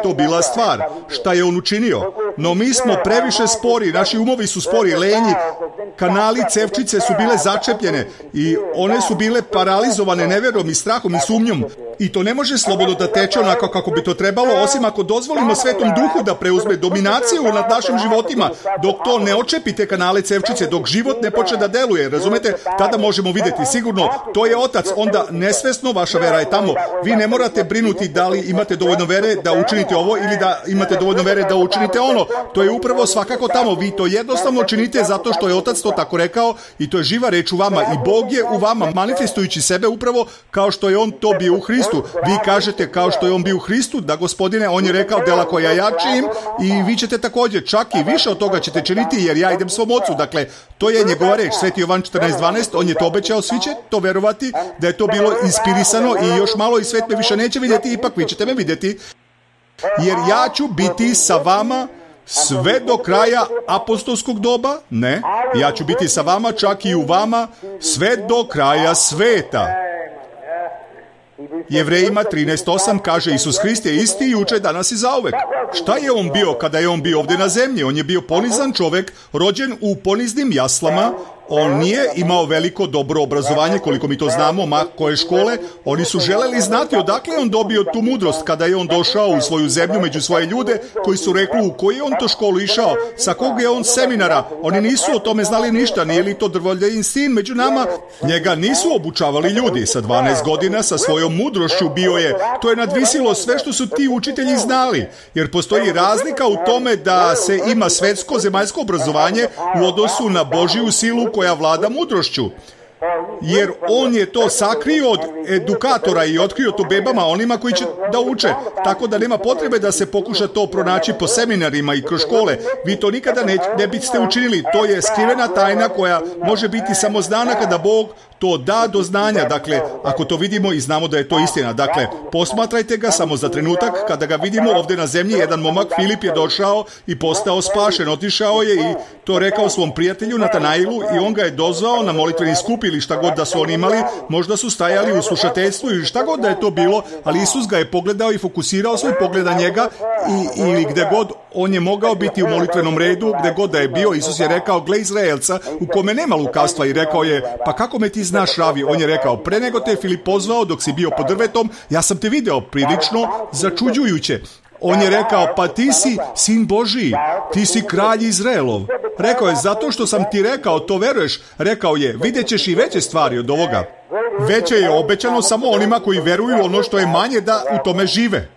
A: to bila stvar, šta je on učinio. No mi smo previše spori, naši umovi su spori, lenji, kanali, cevčice su bile začepljene i one su bile paralizovane neverom i strahom i sumnjom. I to ne može slobodno da teče onako kako bi to trebalo, osim ako dozvolimo Svetom Duhu da preuzme dominaciju nad našim životima, dok to ne očepi te kanale cevčice, dok život ne počne da deluje, razumete, tada možemo vidjeti sigurno, to je Otac, onda nesvesno vaša vera je tamo. Vi ne morate brinuti da li imate dovoljno vere da učinite ovo ili da imate dovoljno vere da učinite ono. To je upravo svakako tamo. Vi to jednostavno činite zato što je Otac to tako rekao i to je živa reč u vama i Bog je u vama manifestujući sebe upravo kao što je on to bio u Hristu. Vi kažete kao što je on bio u Hristu, da Gospodine, on je rekao dela koja ja činim i vi ćete također čak i više od toga ćete činiti jer ja idem svom Ocu. Dakle, to je njegova reč. Sveti Jovan 14:12, on je to obećao, svi će to verovati da je to bilo inspirisano i još malo i svet me više neće vidjeti, ipak vi ćete me vidjeti. Jer ja ću biti sa vama sve do kraja apostolskog doba, ne, ja ću biti sa vama čak i u vama sve do kraja sveta. Jevrejima 13:8 kaže Isus Hrist je isti juče, danas i zauvek. Šta je on bio kada je on bio ovdje na zemlji? On je bio ponizan čovjek, rođen u poniznim jaslama. On nije imao veliko dobro obrazovanje, koliko mi to znamo, ma koje škole. Oni su želeli znati odakle on dobio tu mudrost kada je on došao u svoju zemlju među svoje ljude koji su rekli u koju je on to školu išao, sa kog je on seminara. Oni nisu o tome znali ništa, nije li to drvoljin sin među nama? Njega nisu obučavali ljudi. Sa 12 godina sa svojom mudrošću bio je, to je nadvisilo sve što su ti učitelji znali. Jer postoji razlika u tome da se ima svetsko, zemaljsko obrazovanje u odnosu na Božiju silu koja vlada mudrošću. Jer on je to sakrio od edukatora i otkrio to bebama, onima koji će da uče. Tako da nema potrebe da se pokuša to pronaći po seminarima i kroz škole. Vi to nikada ne biste učinili. To je skrivena tajna koja može biti samo znana kada Bog to da do znanja. Dakle, ako to vidimo i znamo da je to istina. Dakle, posmatrajte ga samo za trenutak. Kada ga vidimo ovdje na zemlji, jedan momak, Filip, je došao i postao spašen. Otišao je i to rekao svom prijatelju Natanailu i on ga je dozvao na molitveni skup ili šta god da su oni imali, možda su stajali u slušateljstvu ili šta god da je to bilo, ali Isus ga je pogledao i fokusirao svoj pogled na njega ili gde god on je mogao biti u molitvenom redu, gde god da je bio. Isus je rekao, gle Izraelca u kome nema lukavstva, i rekao je, pa kako me ti znaš, Ravi? On je rekao, pre nego te je Filip pozvao dok si bio pod drvetom, ja sam te video, prilično začuđujuće. On je rekao, pa ti si sin Božiji, ti si kralj Izraelov. Rekao je, zato što sam ti rekao, to veruješ. Rekao je, vidjet ćeš i veće stvari od ovoga. Veće je obećano samo onima koji veruju, ono što je manje da u tome žive.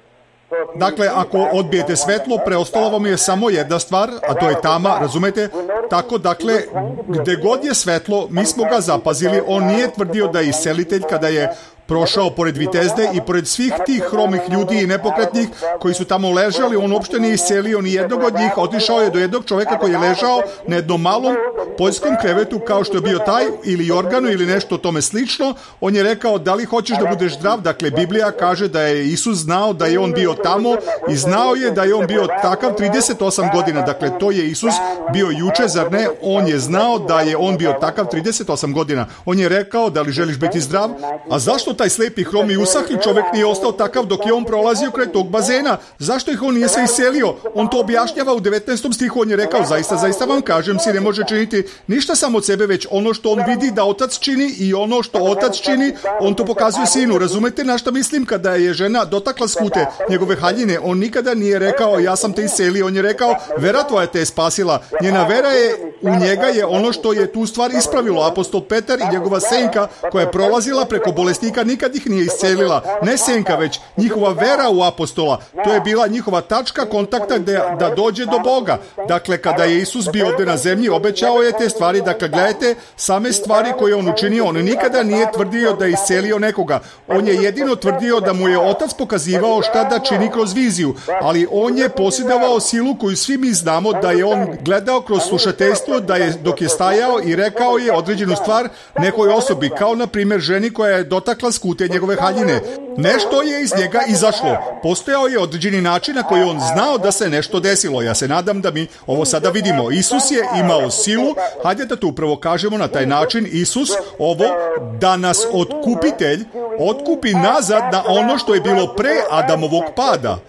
A: Dakle, ako odbijete svetlo, preostalo vam je samo jedna stvar, a to je tama, razumete? Tako, dakle, gde god je svetlo, mi smo ga zapazili, on nije tvrdio da je iscelitelj kada je prošao pored Vitezde i pored svih tih hromih ljudi i nepokretnih koji su tamo ležali, on uopšte nije iscelio ni jednog od njih. Otišao je do jednog čovjeka koji je ležao na jednom malom poljskom krevetu kao što je bio taj, ili Jorganu ili nešto tome slično. On je rekao, da li hoćeš da budeš zdrav? Dakle, Biblija kaže da je Isus znao da je on bio tamo i znao je da je on bio takav 38 godina. Dakle, to je Isus bio juče, zar ne? On je znao da je on bio takav 38 godina. On je rekao, da li želiš biti zdrav? A zašto taj slepi, hromi, usahli čovjek nije ostao takav dok je on prolazio kraj tog bazena? Zašto ih on nije se iselio? On to objašnjava u 19. stihu, on je rekao, zaista vam kažem, si ne može činiti ništa samo od sebe, već ono što on vidi da otac čini i ono što otac čini, on to pokazuje sinu. Razumete na šta mislim? Kada je žena dotakla skute njegove haljine, on nikada nije rekao, ja sam te iselio, on je rekao, vera tvoja te je spasila. Njena vera je u njega je ono što je tu stvar ispravilo. Apostol Petar i njegova senka koja je prolazila preko bolesnika nikad ih nije iscelila. Ne senka, već njihova vera u apostola. To je bila njihova tačka kontakta da dođe do Boga. Dakle, kada je Isus bio ovdje na zemlji, obećao je te stvari. Dakle, gledajte, same stvari koje on učinio, on nikada nije tvrdio da je iscelio nekoga. On je jedino tvrdio da mu je otac pokazivao šta da čini kroz viziju. Ali on je posjedovao silu koju svi mi znamo, da je on gledao kroz slušateljstvo, da je dok je stajao i rekao je određenu stvar nekoj osobi, kao na primjer ženi koja je dotakla skute njegove haljine. Nešto je iz njega izašlo. Postojao je određeni način na koji on znao da se nešto desilo. Ja se nadam da mi ovo sada vidimo. Isus je imao silu, hajde da to upravo kažemo na taj način, Isus ovo da nas otkupitelj otkupi nazad na ono što je bilo pre Adamovog pada.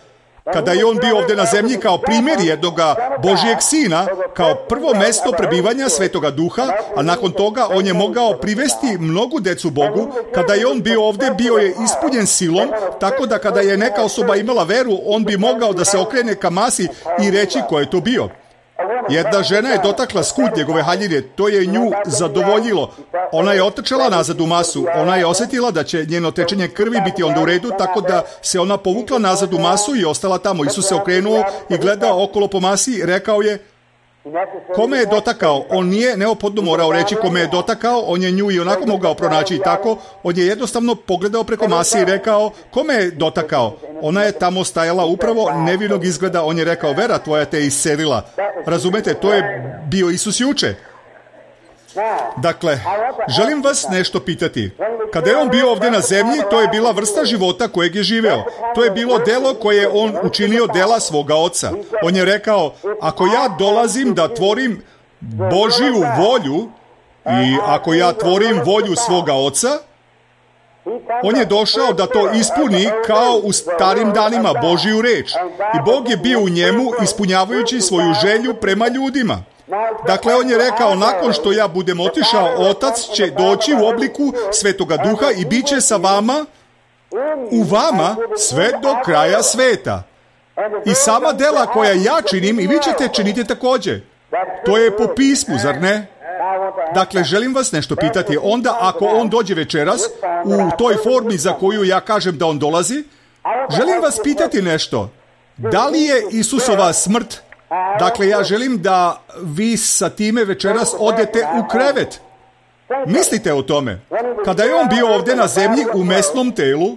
A: kada je on bio ovdje na zemlji kao primjer jednoga Božijeg sina, kao prvo mesto prebivanja Svetoga Duha, a nakon toga on je mogao privesti mnogu decu Bogu. Kada je on bio ovdje, bio je ispunjen silom, tako da kada je neka osoba imala veru, on bi mogao da se okrene ka masi i reći ko je to bio. Jedna žena je dotakla skut njegove haljine, to je nju zadovoljilo. Ona je otrčala nazad u masu, ona je osjetila da će njeno tečenje krvi biti onda u redu, tako da se ona povukla nazad u masu i ostala tamo. Isus se okrenuo i gledao okolo po masi i rekao je, kome je dotakao? On nije neophodno morao reći kome je dotakao, on je nju i onako mogao pronaći i tako. On je jednostavno pogledao preko masi i rekao, kome je dotakao? Ona je tamo stajala upravo nevinog izgleda, on je rekao, vera tvoja te iscelila. Razumete, to je bio Isus juče. Dakle, želim vas nešto pitati. Kada je on bio ovdje na zemlji, to je bila vrsta života kojeg je živeo. To je bilo delo koje je on učinio dela svoga oca. On je rekao, ako ja dolazim da tvorim Božiju volju i ako ja tvorim volju svoga oca, on je došao da to ispuni kao u starim danima Božiju reč. I Bog je bio u njemu ispunjavajući svoju želju prema ljudima. Dakle, on je rekao, nakon što ja budem otišao, Otac će doći u obliku Svetoga Duha i bit će sa vama, u vama, sve do kraja sveta. I sama dela koja ja činim i vi ćete činiti također. To je po pismu, zar ne? Dakle, želim vas nešto pitati. Onda, ako on dođe večeras, u toj formi za koju ja kažem da on dolazi, želim vas pitati nešto. Da li je Isusova smrt? Dakle, ja želim da vi sa time večeras odete u krevet. Mislite o tome. Kada je on bio ovdje na zemlji u mesnom telu,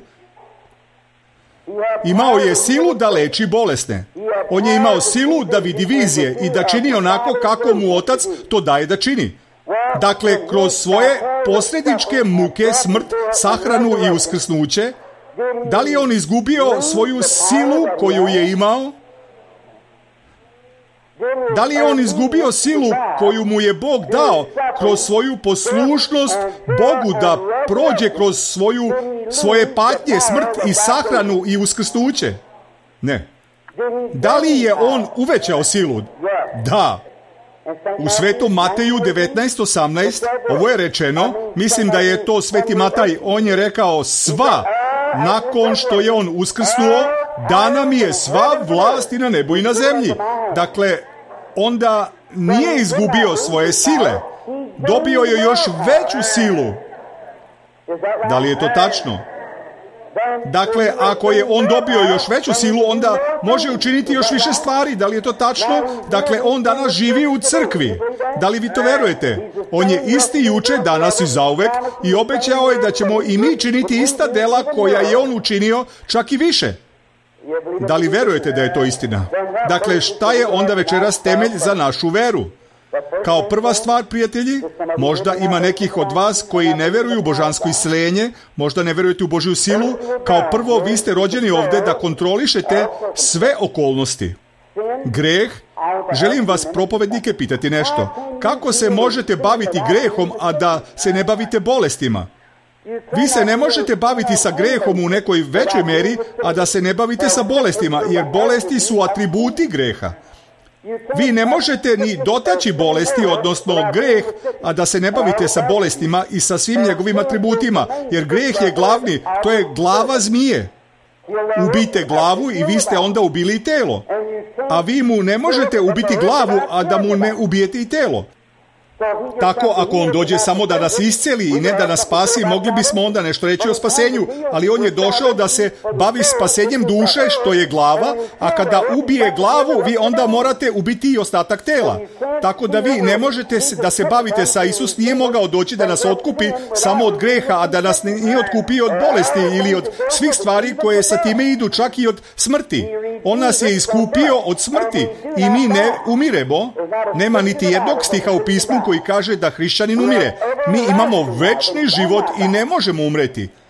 A: imao je silu da leči bolesne. On je imao silu da vidi vizije i da čini onako kako mu Otac to daje da čini. Dakle, kroz svoje posredničke muke, smrt, sahranu i uskrsnuće, da li je on izgubio svoju silu koju je imao? Da li je on izgubio silu koju mu je Bog dao kroz svoju poslušnost Bogu da prođe kroz svoje patnje, smrt i sahranu i uskrsnuće? Ne. Da li je on uvećao silu? Da. U Svetom Mateju 19:18 ovo je rečeno, mislim da je to Sveti Mataj, on je rekao sva, nakon što je on uskrsnuo, dana mi je sva vlast i na nebu i na zemlji. Dakle, onda nije izgubio svoje sile, dobio je još veću silu. Da li je to tačno? Dakle, ako je on dobio još veću silu, onda može učiniti još više stvari. Da li je to tačno? Dakle, on danas živi u crkvi. Da li vi to verujete? On je isti juče, danas i zauvek i obećao je da ćemo i mi činiti ista dela koja je on učinio, čak i više. Da li verujete da je to istina? Dakle, šta je onda večeras temelj za našu veru? Kao prva stvar, prijatelji, možda ima nekih od vas koji ne veruju u božansko isceljenje, možda ne verujete u Božju silu. Kao prvo, vi ste rođeni ovdje da kontrolišete sve okolnosti. Greh, želim vas propovednike pitati nešto. Kako se možete baviti grehom, a da se ne bavite bolestima? Vi se ne možete baviti sa grehom u nekoj većoj meri, a da se ne bavite sa bolestima, jer bolesti su atributi greha. Vi ne možete ni dotaći bolesti, odnosno greh, a da se ne bavite sa bolestima i sa svim njegovim atributima, jer greh je glavni, to je glava zmije. Ubijte glavu i vi ste onda ubili i telo. A vi mu ne možete ubiti glavu, a da mu ne ubijete i telo. Tako, ako on dođe samo da nas iscijeli i ne da nas spasi, mogli bismo onda nešto reći o spasenju, ali on je došao da se bavi spasenjem duše, što je glava, a kada ubije glavu, vi onda morate ubiti i ostatak tela. Tako da vi ne možete da se bavite sa Isus, nije mogao doći da nas otkupi samo od greha, a da nas nije otkupio od bolesti ili od svih stvari koje sa time idu, čak i od smrti. On nas je iskupio od smrti i mi ne umiremo. Nema niti jednog stiha u pismu koji kaže da hrišćanin umire. Mi imamo večni život i ne možemo umreti.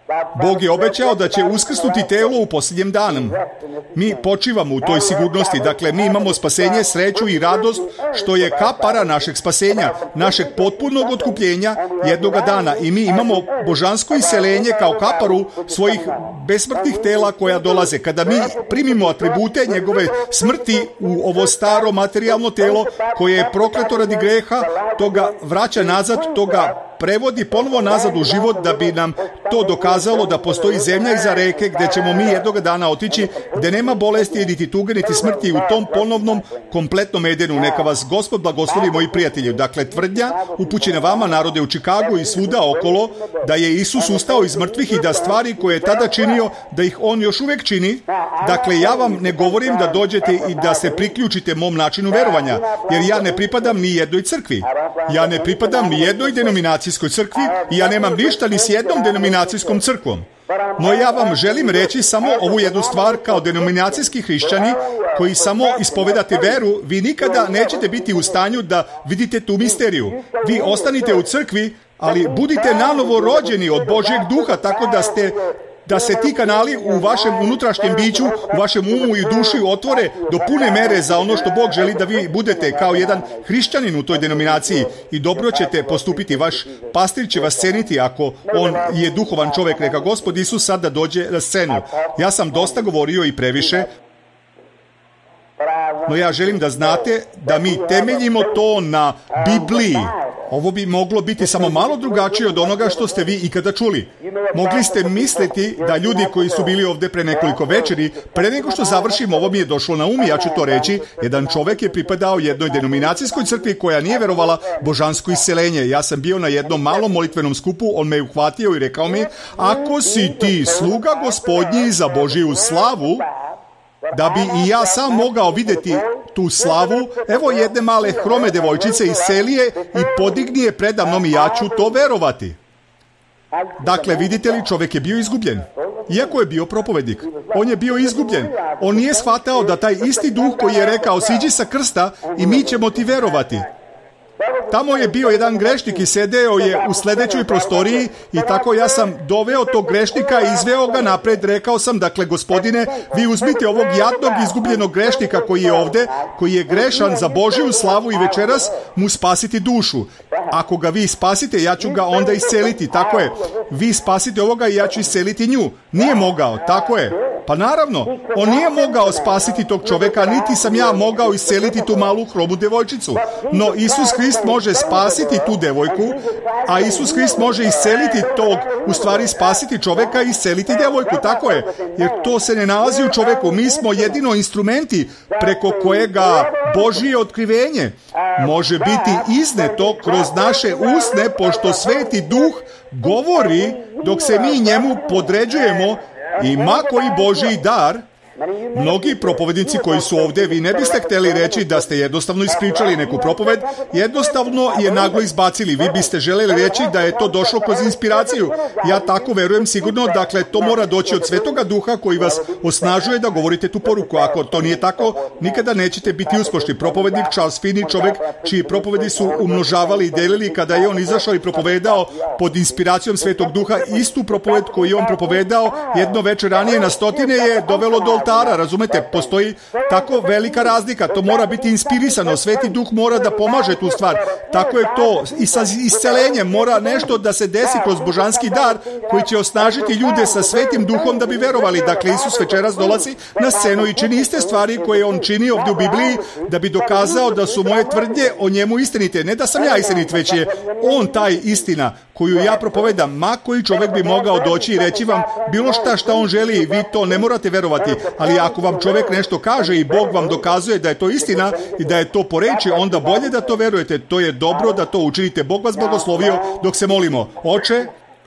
A: Bog je obećao da će uskrsnuti telo u posljednjem danu. Mi počivamo u toj sigurnosti, dakle mi imamo spasenje, sreću i radost, što je kapara našeg spasenja, našeg potpunog otkupljenja jednoga dana. I mi imamo božansko iseljenje kao kaparu svojih besmrtnih tela koja dolaze. Kada mi primimo atribute njegove smrti u ovo staro materijalno telo koje je prokleto radi greha, to ga vraća nazad, to ga prevodi ponovo nazad u život da bi nam to dokazalo da postoji zemlja iza reke gdje ćemo mi jednog dana otići, gdje nema bolesti, niti tuge, niti smrti, u tom ponovnom kompletnom Edenu. Neka vas Gospod blagoslovi, moji prijatelji. Dakle, tvrdnja upućena vama, narode u Čikagu i svuda okolo, da je Isus ustao iz mrtvih i da stvari koje je tada činio, da ih on još uvijek čini. Dakle, ja vam ne govorim da dođete i da se priključite mom načinu verovanja, jer ja ne pripadam ni jednoj crkvi. Ja ne pripadam ni jednoj denominacijskoj crkvi i ja nemam ništa ni s jednom denominacijskom crkvom. No ja vam želim reći samo ovu jednu stvar, kao denominacijski hrišćani koji samo ispovedate veru, vi nikada nećete biti u stanju da vidite tu misteriju. Vi ostanite u crkvi, ali budite nanovo rođeni od Božjeg duha, tako da se ti kanali u vašem unutrašnjem biću, u vašem umu i duši otvore do pune mere za ono što Bog želi da vi budete kao jedan hrišćanin u toj denominaciji, i dobro ćete postupiti. Vaš pastir će vas ceniti ako on je duhovan čovjek. Neka Gospod Isus sad da dođe na scenu. Ja sam dosta govorio i previše, no ja želim da znate da mi temeljimo to na Bibliji. Ovo bi moglo biti samo malo drugačije od onoga što ste vi ikada čuli. Mogli ste misliti da ljudi koji su bili ovdje pre nekoliko večeri, pre nego što završim, ovo mi je došlo na um, ja ću to reći, jedan čovjek je pripadao jednoj denominacijskoj crkvi koja nije verovala božansko iseljenje. Ja sam bio na jednom malom molitvenom skupu, on me je uhvatio i rekao mi: ako si ti sluga Gospodnji za Božiju slavu, da bi i ja sam mogao vidjeti tu slavu, evo jedne male hrome devojčice iz Selije i podigni je predamnom i ja ću to verovati. Dakle, vidite li, čovjek je bio izgubljen. Iako je bio propovednik, on je bio izgubljen. On nije shvatao da taj isti duh koji je rekao siđi sa krsta i mi ćemo ti verovati. Tamo je bio jedan grešnik i sedeo je u sljedećoj prostoriji i tako ja sam doveo tog grešnika i izveo ga napred. Rekao sam: dakle, Gospodine, vi uzmite ovog jadnog izgubljenog grešnika koji je ovdje, koji je grešan za Božju slavu, i večeras mu spasiti dušu. Ako ga vi spasite, ja ću ga onda isceliti. Tako je. Vi spasite ovoga i ja ću isceliti nju. Nije mogao. Tako je. Pa naravno, on nije mogao spasiti tog čovjeka, niti sam ja mogao isceliti tu malu hromu devojčicu. No Isus Krist može spasiti tu devojku, a Isus Krist može isceliti tog, u stvari spasiti čovjeka i isceliti devojku. Tako je. Jer to se ne nalazi u čovjeku. Mi smo jedino instrumenti preko kojega Božje otkrivenje može biti izneto kroz naše usne, pošto Sveti Duh govori dok se mi njemu podređujemo. I ma koji Božji dar, mnogi propovednici koji su ovdje, vi ne biste htjeli reći da ste jednostavno ispričali neku propoved, jednostavno je naglo izbacili. Vi biste željeli reći da je to došlo kroz inspiraciju. Ja tako verujem sigurno. Dakle, to mora doći od Svetoga Duha koji vas osnažuje da govorite tu poruku. Ako to nije tako, nikada nećete biti uspješni. Propovednik Charles Finney, čovjek čiji propovedi su umnožavali i delili, kada je on izašao i propovedao pod inspiracijom Svetog Duha istu propoved koju je on propovedao jedno večer ranije na stotine, je dovelo do oltara. Razumete, postoji tako velika razlika. To mora biti inspirisano. Sveti Duh mora da pomaže tu stvar. Tako je to i sa iscelenjem. Mora nešto da se desi kroz božanski dar koji će osnažiti ljude sa Svetim Duhom da bi verovali. Dakle, Isus večeras dolazi na scenu i čini iste stvari koje on čini ovdje u Bibliji, da bi dokazao da su moje tvrdnje o njemu istinite. Ne da sam ja istinit, već je on taj istina koju ja propovedam. Ma koji čovjek bi mogao doći i reći vam bilo šta on želi, vi to ne morate verovati. Ali ako vam čovjek nešto kaže i Bog vam dokazuje da je to istina i da je to po reči, onda bolje da to verujete. To je dobro da to učinite. Bog vas blagoslovio dok se molimo. Oče,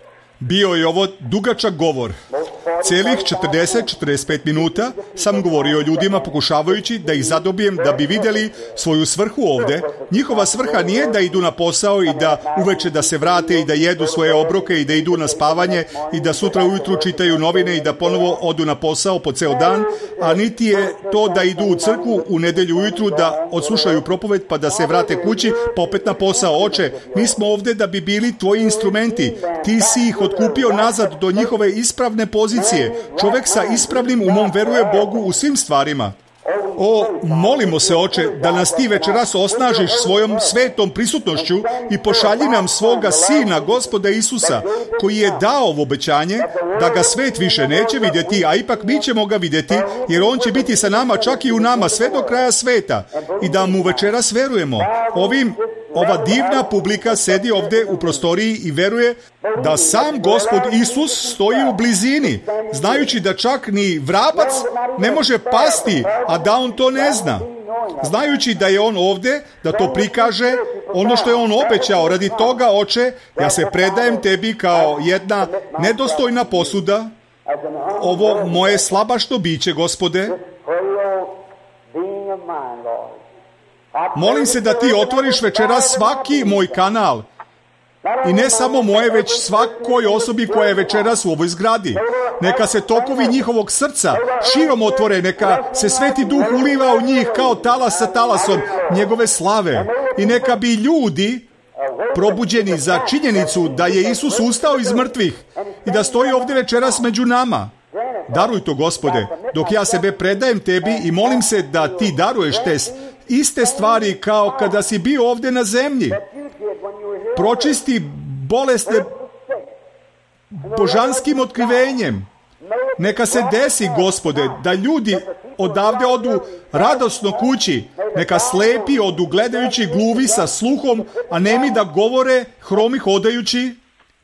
A: bio je ovo dugačak govor. Cijelih 40-45 minuta sam govorio ljudima pokušavajući da ih zadobijem da bi vidjeli svoju svrhu ovdje, Njihova svrha nije da idu na posao i da uveče da se vrate i da jedu svoje obroke i da idu na spavanje i da sutra ujutru čitaju novine i da ponovo odu na posao po ceo dan, a niti je to da idu u crkvu u nedelju ujutru, da odslušaju propoved pa da se vrate kući pa opet na posao. Oče, mi smo ovde da bi bili tvoji instrumenti. Ti si ih otkupio nazad do njihove ispravne pozicije. Čovek sa ispravnim umom veruje Bogu u svim stvarima. Molimo se, Oče, da nas ti večeras osnažiš svojom svetom prisutnošću i pošalji nam svoga Sina, Gospoda Isusa, koji je dao ovo obećanje da ga svet više neće vidjeti, a ipak mi ćemo ga vidjeti, jer on će biti sa nama, čak i u nama, sve do kraja sveta, i da mu večeras verujemo. Ova divna publika sedi ovde u prostoriji i veruje da sam Gospod Isus stoji u blizini, znajući da čak ni vrabac ne može pasti, a da on to ne zna. Znajući da je on ovde, da to prikaže ono što je on obećao. Radi toga, Oče, ja se predajem tebi kao jedna nedostojna posuda, ovo moje slabašno biće, Gospode. Molim se da ti otvoriš večeras svaki moj kanal. I ne samo moje, već svakoj osobi koja je večeras u ovoj zgradi. Neka se tokovi njihovog srca širom otvore, neka se Sveti Duh uliva u njih kao talas sa talasom njegove slave. I neka bi ljudi probuđeni za činjenicu da je Isus ustao iz mrtvih i da stoji ovdje večeras među nama. Daruj to, Gospode, dok ja sebe predajem tebi i molim se da ti daruješ te iste stvari kao kada si bio ovdje na zemlji. Pročisti bolesne božanskim otkrivenjem. Neka se desi, Gospode, da ljudi odavde odu radosno kući. Neka slepi odu gledajući, gluvi sa sluhom, a nemi da govore, hromi hodajući.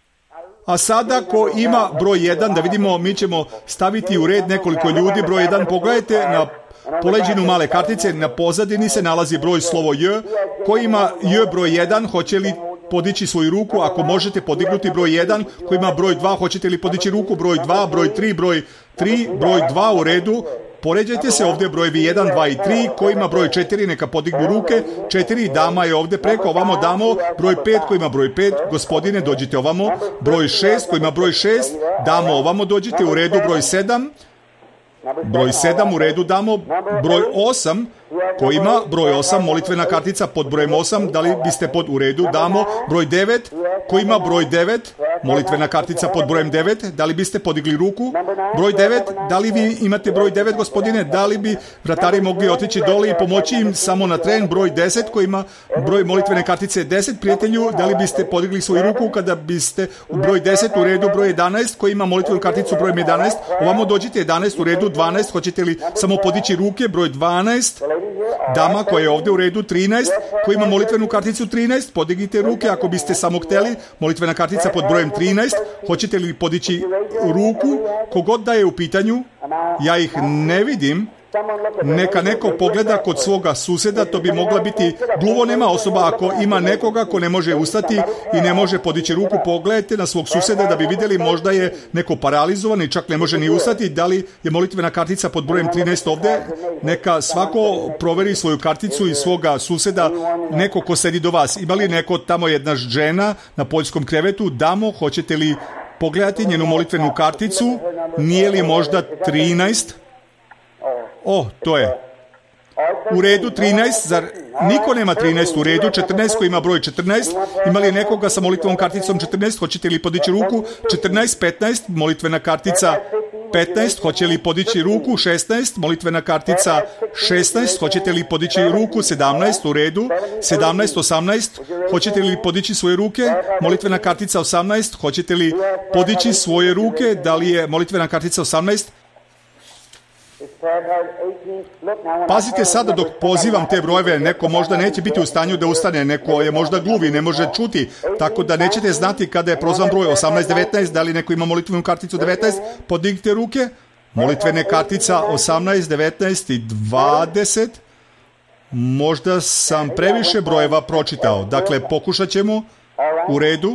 A: A sada ko ima broj 1, da vidimo, mi ćemo staviti u red nekoliko ljudi. Broj 1, pogledajte na poleđinu male kartice, na pozadini se nalazi broj slovo J. Ko ima J broj 1, hoće li podići svoju ruku? Ako možete podignuti broj 1, ko ima broj 2, hoćete li podići ruku? Broj 2, broj 3, broj 3, broj 2 u redu. Poređajte se ovdje brojevi 1, 2 i 3. Ko ima broj 4, neka podignu ruke. 4, dama je ovdje preko, ovamo damo. Broj 5, ko ima broj 5, gospodine, dođite ovamo. Broj 6, ko ima broj 6, damo ovamo, dođite u redu. Broj 7, broj 7 u redu damo. Broj 8, ko ima broj 8, molitvena kartica pod brojem 8, da li biste pod u redu damo. Broj 9, ko ima broj 9, molitvena kartica pod brojem 9, da li biste podigli ruku? Broj 9, da li vi imate broj 9, gospodine? Da li bi vratari mogli otići dole i pomoći im samo na tren? Broj 10, ko ima broj molitvene kartice 10, prijatelju, da li biste podigli svoju ruku kada biste u broj 10 u redu? Broj 11, ko ima molitvenu karticu brojem 11, ovamo dođite. 11 u redu. 12, hoćete li samo podići ruke? Broj 12, dama koja je ovdje u redu. 13, ko ima molitvenu karticu 13, podignite ruke ako biste samo htjeli. Molitvena kartica pod brojem 13, hoćete li podići ruku? Kogod da je u pitanju, ja ih ne vidim. Neka neko pogleda kod svoga susjeda, to bi mogla biti gluvonema osoba. Ako ima nekoga ko ne može ustati i ne može podići ruku, pogledajte na svog susjeda da bi vidjeli, možda je neko paralizovan i čak ne može ni ustati. Da li je molitvena kartica pod brojem 13 ovdje? Neka svako proveri svoju karticu i svoga susjeda, neko ko sedi do vas. Ima li neko tamo, jedna žena na poljskom krevetu? Damo, hoćete li pogledati njenu molitvenu karticu? Nije li možda 13? To je u redu. 13, zar niko nema 13 u redu? 14, ko ima broj 14, ima li nekoga sa molitvenom karticom 14, hoćete li podići ruku? 14, 15, molitvena kartica 15, hoće li podići ruku? 16, molitvena kartica 16, hoćete li podići ruku? 17, u redu. 17, 18, hoćete li podići svoje ruke? Molitvena kartica 18, hoćete li podići svoje ruke? Da li je molitvena kartica 18? Pazite sada dok pozivam te brojeve, neko možda neće biti u stanju da ustane, neko je možda gluvi, ne može čuti, tako da nećete znati kada je prozvan broj 18, 19, da li neko ima molitvenu karticu 19, podignite ruke, molitvene kartica 18, 19 i 20, možda sam previše brojeva pročitao, dakle pokušat ćemo, u redu,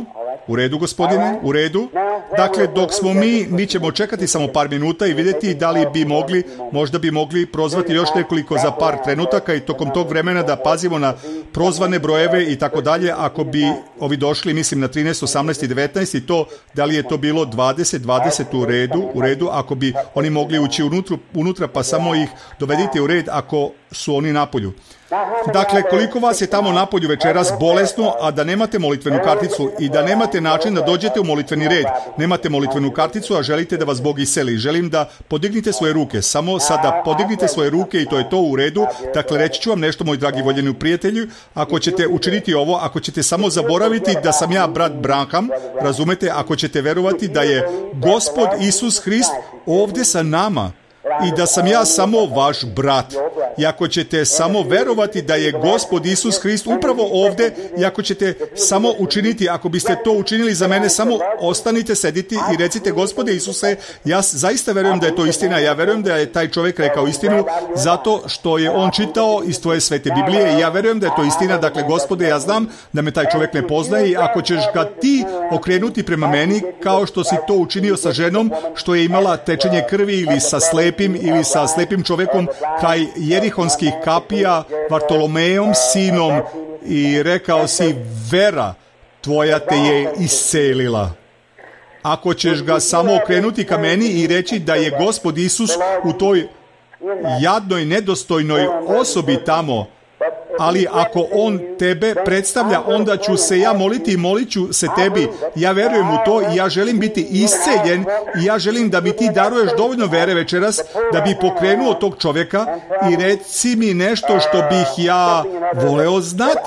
A: U redu, gospodine? U redu? Dakle, dok smo mi ćemo čekati samo par minuta i vidjeti da li bi mogli, možda bi mogli prozvati još nekoliko za par trenutaka i tokom tog vremena da pazimo na prozvane brojeve i tako dalje. Ako bi ovi došli, mislim, na 13, 18 i 19 i to, da li je to bilo 20 u redu, ako bi oni mogli ući unutra pa samo ih dovedite u red ako su oni napolju. Dakle, koliko vas je tamo napolju večeras bolesno, a da nemate molitvenu karticu i da nemate način da dođete u molitveni red, nemate molitvenu karticu, a želite da vas Bog iseli, želim da podignite svoje ruke, samo sada podignite svoje ruke i to je to u redu. Dakle, reći ću vam nešto, moj dragi voljeni prijatelju, ako ćete učiniti ovo, ako ćete samo zaboraviti da sam ja brat Branham, razumete, ako ćete verovati da je Gospod Isus Hrist ovdje sa nama, i da sam ja samo vaš brat. I ako ćete samo verovati da je Gospod Isus Hrist upravo ovdje, i ako ćete samo učiniti, ako biste to učinili za mene, samo ostanite, sediti i recite: Gospode Isuse, ja zaista verujem da je to istina, ja verujem da je taj čovjek rekao istinu zato što je on čitao iz tvoje svete Biblije i ja verujem da je to istina. Dakle, Gospode, ja znam da me taj čovjek ne poznaje i ako ćeš ga ti okrenuti prema meni kao što si to učinio sa ženom što je imala tečenje krvi, ili sa slepim čovjekom kraj Jerihonskih kapija, Vartolomejom sinom, i rekao si: vera tvoja te je iscelila. Ako ćeš ga samo okrenuti ka meni i reći da je Gospod Isus u toj jadnoj, nedostojnoj osobi tamo, ali ako on tebe predstavlja, onda ću se ja moliti i molit ću se tebi. Ja verujem u to i ja želim biti isceljen i ja želim da mi ti daruješ dovoljno vere večeras da bi pokrenuo tog čovjeka i reci mi nešto što bih ja voleo znati.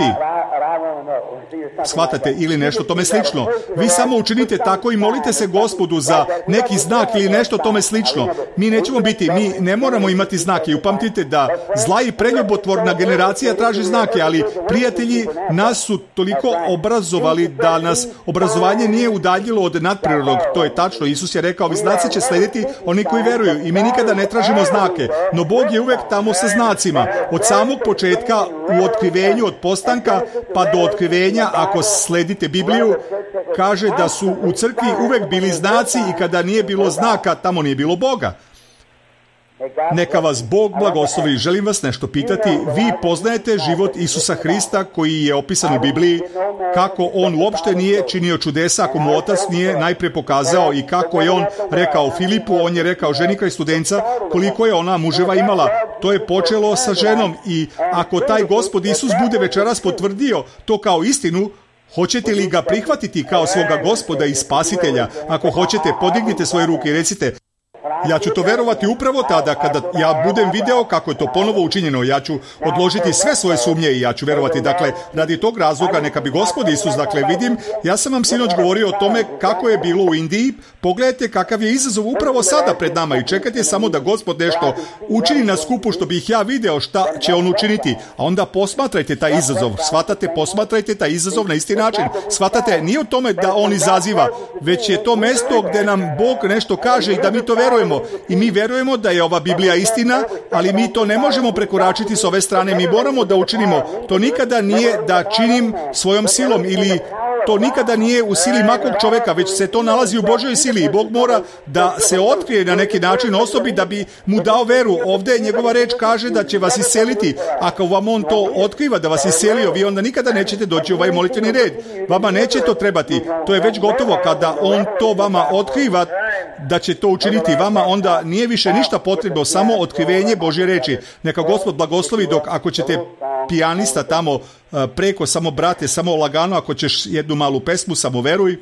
A: Shvatate, ili nešto tome slično. Vi samo učinite tako i molite se Gospodu za neki znak ili nešto tome slično. Mi nećemo biti, mi ne moramo imati znake. I upamtite da zla i preljubotvorna generacija traži znake, ali prijatelji, nas su toliko obrazovali da nas obrazovanje nije udaljilo od nadprirodnog. To je tačno. Isus je rekao: vi znaci će slediti oni koji veruju, i mi nikada ne tražimo znake, no Bog je uvek tamo sa znacima. Od samog početka u otkrivenju, od postanka pa do otkrivenja, ako sledite Bibliju, kaže da su u crkvi uvek bili znaci i kada nije bilo znaka, tamo nije bilo Boga. Neka vas Bog blagoslovi. Želim vas nešto pitati. Vi poznajete život Isusa Hrista koji je opisan u Bibliji, kako on uopšte nije činio čudesa ako mu otac nije najprije pokazao, i kako je on rekao Filipu, on je rekao ženi kraj Studenca koliko je ona muževa imala. To je počelo sa ženom, i ako taj Gospod Isus bude večeras potvrdio to kao istinu, hoćete li ga prihvatiti kao svoga Gospoda i Spasitelja? Ako hoćete, podignite svoje ruke i recite: ja ću to verovati upravo tada kada ja budem video kako je to ponovo učinjeno. Ja ću odložiti sve svoje sumnje i ja ću verovati. Dakle, radi tog razloga neka bi Gospod Isus, dakle, vidim, ja sam vam sinoć govorio o tome kako je bilo u Indiji. Pogledajte kakav je izazov upravo sada pred nama i čekajte samo da Gospod nešto učini na skupu što bih ja video šta će on učiniti. A onda posmatrajte taj izazov. Shvatate, posmatrajte taj izazov na isti način. Shvatate, nije u tome da on izaziva, već je to mesto gdje nam Bog nešto kaže i da mi to verujemo. I mi verujemo da je ova Biblija istina, ali mi to ne možemo prekoračiti s ove strane. Mi moramo da učinimo. To nikada nije da činim svojom silom, ili to nikada nije u sili makog čovjeka, već se to nalazi u Božoj sili i Bog mora da se otkrije na neki način osobi da bi mu dao veru. Ovdje njegova reč kaže da će vas isceliti. Ako vam on to otkriva da vas iscelio, vi onda nikada nećete doći u ovaj molitveni red. Vama neće to trebati. To je već gotovo. Kada on to vama otkriva da će to učiniti vama, onda nije više ništa potrebno, samo otkrivenje Božje reči. Neka Gospod blagoslovi. Dok ako ćete pijanista tamo preko, samo brate, samo lagano, ako ćeš jednu malu pesmu, samo veruj.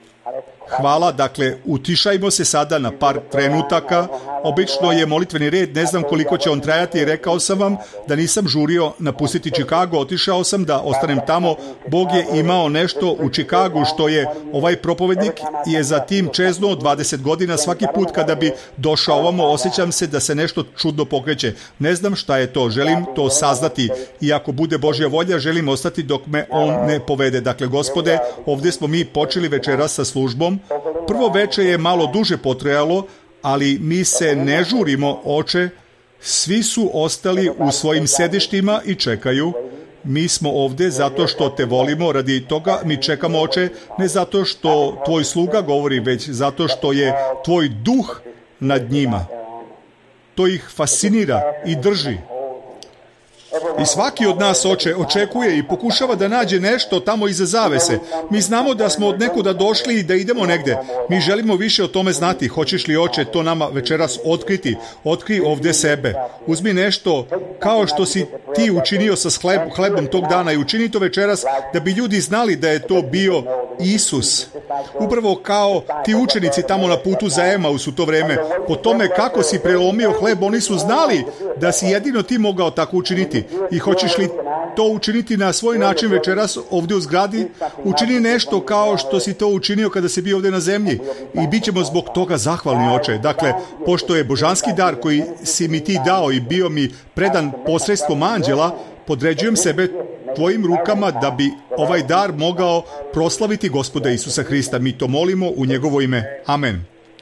A: Hvala, dakle, utišajmo se sada na par trenutaka. Obično je molitveni red, ne znam koliko će on trajati, rekao sam vam da nisam žurio napustiti Chicago, otišao sam da ostanem tamo. Bog je imao nešto u Chicagu što je ovaj propovednik je za tim čeznuo 20 godina. Svaki put kada bi došao ovamo, osjećam se da se nešto čudno pokreće. Ne znam šta je to, želim to saznati i ako bude Božja volja, želim ostati dok me on ne povede. Dakle, Gospode, ovdje smo mi počeli večeras sa službom. Prvo veče je malo duže potrajalo, ali mi se ne žurimo, Oče. Svi su ostali u svojim sedištima i čekaju. mi smo ovdje zato što te volimo, radi toga mi čekamo, Oče, ne zato što tvoj sluga govori, već zato što je tvoj duh nad njima. To ih fascinira i drži. I svaki od nas, Oče, očekuje i pokušava da nađe nešto tamo iza zavese. Mi znamo da smo od nekuda došli i da idemo negde. Mi želimo više o tome znati. Hoćeš li, Oče, to nama večeras otkriti? Otkri ovdje sebe. Uzmi nešto kao što si ti učinio sa hlebom tog dana i učini to večeras da bi ljudi znali da je to bio Isus. Upravo kao ti učenici tamo na putu za Emaus u to vreme. Po tome kako si prelomio hleb, oni su znali da si jedino ti mogao tako učiniti. I hoćeš li to učiniti na svoj način večeras ovdje u zgradi? Učini nešto kao što si to učinio kada si bio ovdje na zemlji. I bit ćemo zbog toga zahvalni, Oče. Dakle, pošto je božanski dar koji si mi ti dao i bio mi predan posredstvom anđela, podređujem sebe tvojim rukama da bi ovaj dar mogao proslaviti Gospoda Isusa Hrista. Mi to molimo u njegovo ime. Amen.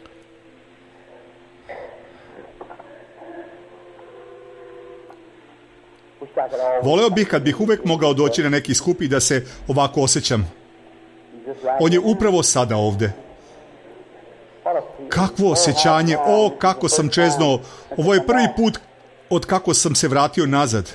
A: Voleo bih kad bih uvek mogao doći na neki skup i da se ovako osjećam. On je upravo sada ovdje. Kakvo osjećanje, kako sam čeznuo. Ovo je prvi put od kako sam se vratio nazad.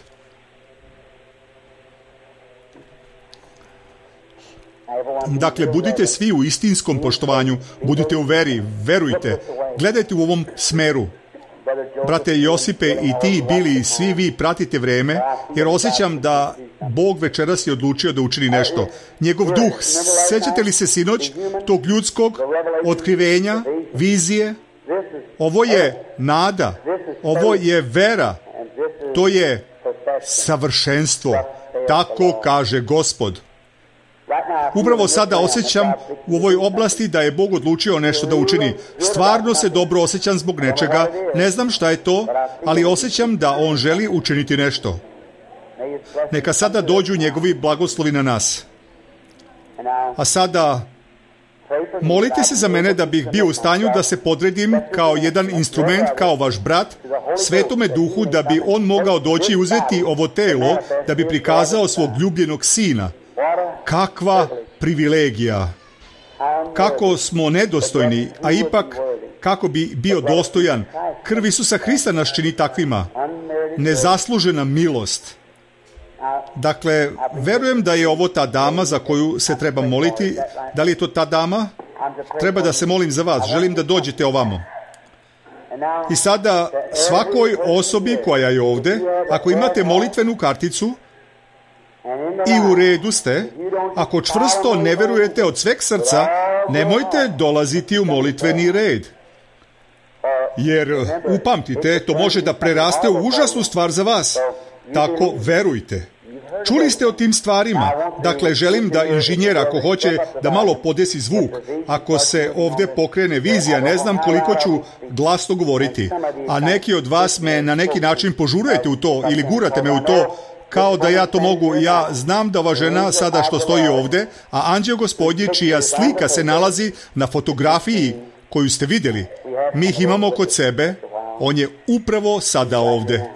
A: Dakle, budite svi u istinskom poštovanju, budite u veri, verujte, gledajte u ovom smeru. Brate Josipe, i ti i Bili, svi vi pratite vreme, jer osjećam da Bog večeras je odlučio da učini nešto. Njegov duh, sećate li se sinoć tog ljudskog otkrivenja, vizije? Ovo je nada, ovo je vera, to je savršenstvo, tako kaže Gospod. Upravo sada osjećam u ovoj oblasti da je Bog odlučio nešto da učini. Stvarno se dobro osjećam zbog nečega, ne znam šta je to, ali osjećam da On želi učiniti nešto. Neka sada dođu njegovi blagoslovi na nas. A sada molite se za mene da bih bio u stanju da se podredim kao jedan instrument, kao vaš brat, Svetome Duhu, da bi On mogao doći i uzeti ovo telo, da bi prikazao svog ljubljenog Sina. Kakva privilegija! Kako smo nedostojni, a ipak kako bi bio dostojan. Krv Isusa Hrista nas čini takvima. Nezaslužena milost. Dakle, verujem da je ovo ta dama za koju se treba moliti. Da li je to ta dama? Treba da se molim za vas. Želim da dođete ovamo. I sada svakoj osobi koja je ovdje, ako imate molitvenu karticu, i u redu ste, ako čvrsto ne verujete od sveg srca, nemojte dolaziti u molitveni red. Jer, upamtite, to može da preraste u užasnu stvar za vas. Tako verujte. Čuli ste o tim stvarima. Dakle, želim da inženjer, ako hoće da malo podesi zvuk, ako se ovdje pokrene vizija, ne znam koliko ću glasno govoriti, a neki od vas me na neki način požurujete u to ili gurate me u to, kao da ja to mogu. Ja znam da ova žena sada što stoji ovdje, a anđeo Gospodnji čija slika se nalazi na fotografiji koju ste vidjeli, mi ih imamo kod sebe, on je upravo sada ovdje.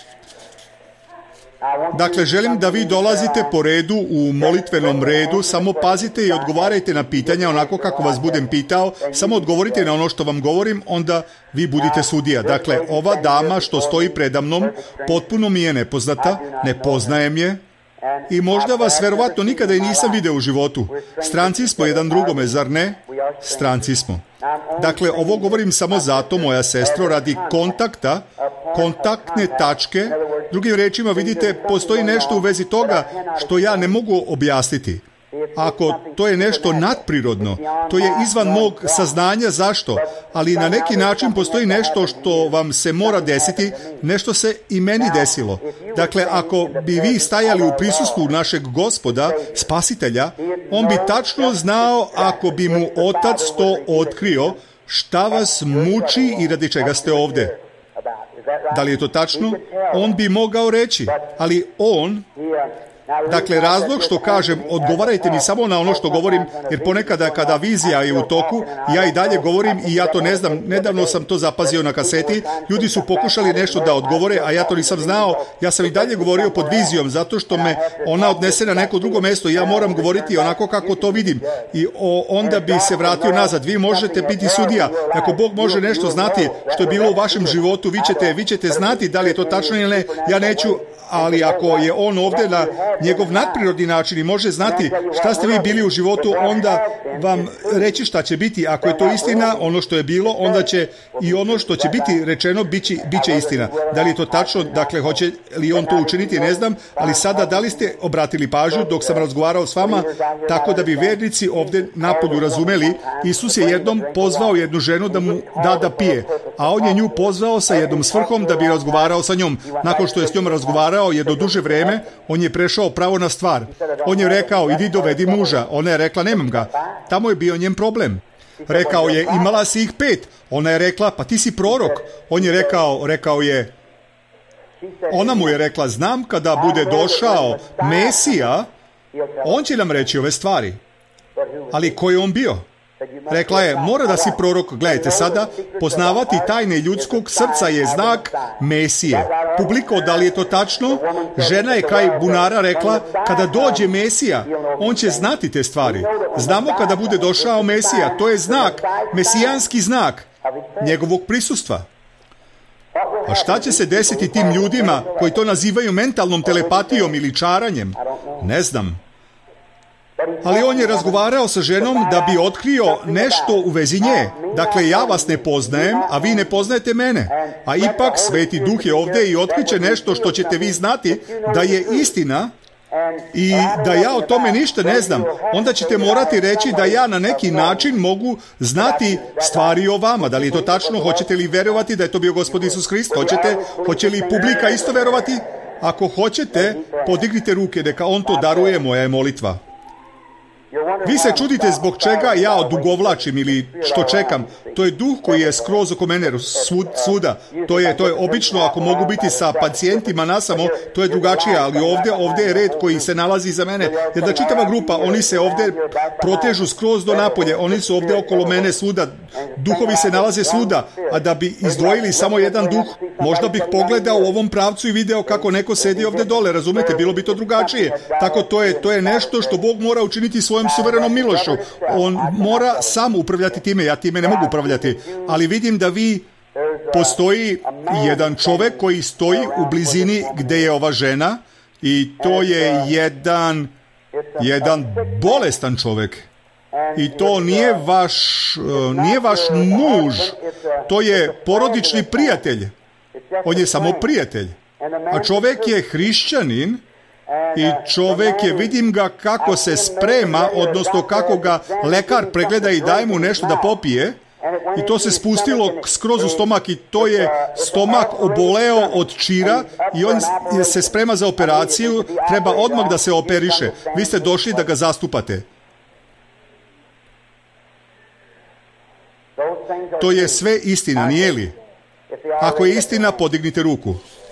A: Dakle, želim da vi dolazite po redu u molitvenom redu, samo pazite i odgovarajte na pitanja onako kako vas budem pitao, samo odgovorite na ono što vam govorim, onda vi budite sudija. Dakle, ova dama što stoji predamnom, potpuno mi je nepoznata, ne poznajem je i možda vas verovatno nikada i nisam video u životu. Stranci smo jedan drugome, zar ne? Stranci smo. Dakle, ovo govorim samo zato, moja sestro, radi kontakta, kontaktne tačke. Drugim rečima, vidite, postoji nešto u vezi toga što ja ne mogu objasniti. Ako to je nešto nadprirodno, to je izvan mog saznanja zašto, ali na neki način postoji nešto što vam se mora desiti, nešto se i meni desilo. Dakle, ako bi vi stajali u prisustvu našeg Gospoda, Spasitelja, on bi tačno znao, ako bi mu Otac to otkrio, šta vas muči i radi čega ste ovdje. Da li je to tačno? On bi mogao reći, ali on Dakle, razlog što kažem, odgovarajte mi samo na ono što govorim, jer ponekada kada vizija je u toku, ja i dalje govorim i ja to ne znam, nedavno sam to zapazio na kaseti, ljudi su pokušali nešto da odgovore, a ja to nisam znao, ja sam i dalje govorio pod vizijom, zato što me ona odnese na neko drugo mesto i ja moram govoriti onako kako to vidim i onda bi se vratio nazad. Vi možete biti sudija, ako Bog može nešto znati što je bilo u vašem životu, vi ćete znati da li je to tačno ili ne, ja neću, ali ako je on ovdje na njegov nadprirodni način i može znati šta ste vi bili u životu, onda vam reći šta će biti. Ako je to istina, ono što je bilo, onda će i ono što će biti rečeno, bit će istina. Da li je to tačno, dakle, hoće li on to učiniti, ne znam, ali sada da li ste obratili pažnju dok sam razgovarao s vama, tako da bi vernici ovdje napolju razumeli, Isus je jednom pozvao jednu ženu da mu da pije, a on je nju pozvao sa jednom svrhom da bi razgovarao sa njom. Nakon što je s njom razgovarao jedno duže vreme, on je prešao pravo na stvar. On je rekao, idi dovedi muža. Ona je rekla, nemam ga. Tamo je bio njen problem. Rekao je, imala si ih 5. Ona je rekla, pa ti si prorok. On je rekao je, ona mu je rekla, znam kada bude došao Mesija, on će nam reći ove stvari. Ali ko je on bio? Rekla je, mora da si prorok. Gledajte sada, poznavati tajne ljudskog srca je znak Mesije. Publiko, da li je to tačno? Žena je kraj bunara rekla, kada dođe Mesija, on će znati te stvari. Znamo kada bude došao Mesija, to je znak, mesijanski znak njegovog prisustva. A šta će se desiti tim ljudima koji to nazivaju mentalnom telepatijom ili čaranjem? Ne znam. Ali on je razgovarao sa ženom da bi otkrio nešto u vezi nje. Dakle, ja vas ne poznajem, a vi ne poznajete mene. A ipak Sveti Duh je ovdje i otkriće nešto što ćete vi znati da je istina i da ja o tome ništa ne znam. Onda ćete morati reći da ja na neki način mogu znati stvari o vama. Da li je to tačno? Hoćete li verovati da je to bio Gospod Isus Hrist? Hoće li publika isto verovati? Ako hoćete, podignite ruke, neka on to daruje, moja je molitva. Vi se čudite zbog čega ja odugovlačim ili što čekam. To je duh koji je skroz oko mene svuda. To je obično, ako mogu biti sa pacijentima nasamo, to je drugačije, ali ovdje je red koji se nalazi za mene. Jer da čitava grupa, oni se ovdje protežu skroz do napolje, oni su ovdje okolo mene svuda, duhovi se nalaze svuda, a da bi izdvojili samo jedan duh, možda bih pogledao u ovom pravcu i video kako neko sedi ovdje dole, razumete, bilo bi to drugačije. Tako to je nešto što Bog mora učiniti svojom suverenom milošću. On mora sam upravljati time, ja time ne mogu upravljati, ali vidim da postoji jedan čovjek koji stoji u blizini gdje je ova žena i to je jedan bolestan čovjek. I to nije vaš muž, to je porodični prijatelj. On je samo prijatelj. A čovjek je hrišćanin i čovjek je, vidim ga kako se sprema, odnosno kako ga lekar pregleda i daje mu nešto da popije, i to se spustilo skroz u stomak i to je stomak oboleo od čira i on se sprema za operaciju, treba odmah da se operiše. Vi ste došli da ga zastupate. To je sve istina, nije li? Ako je istina, podignite ruku.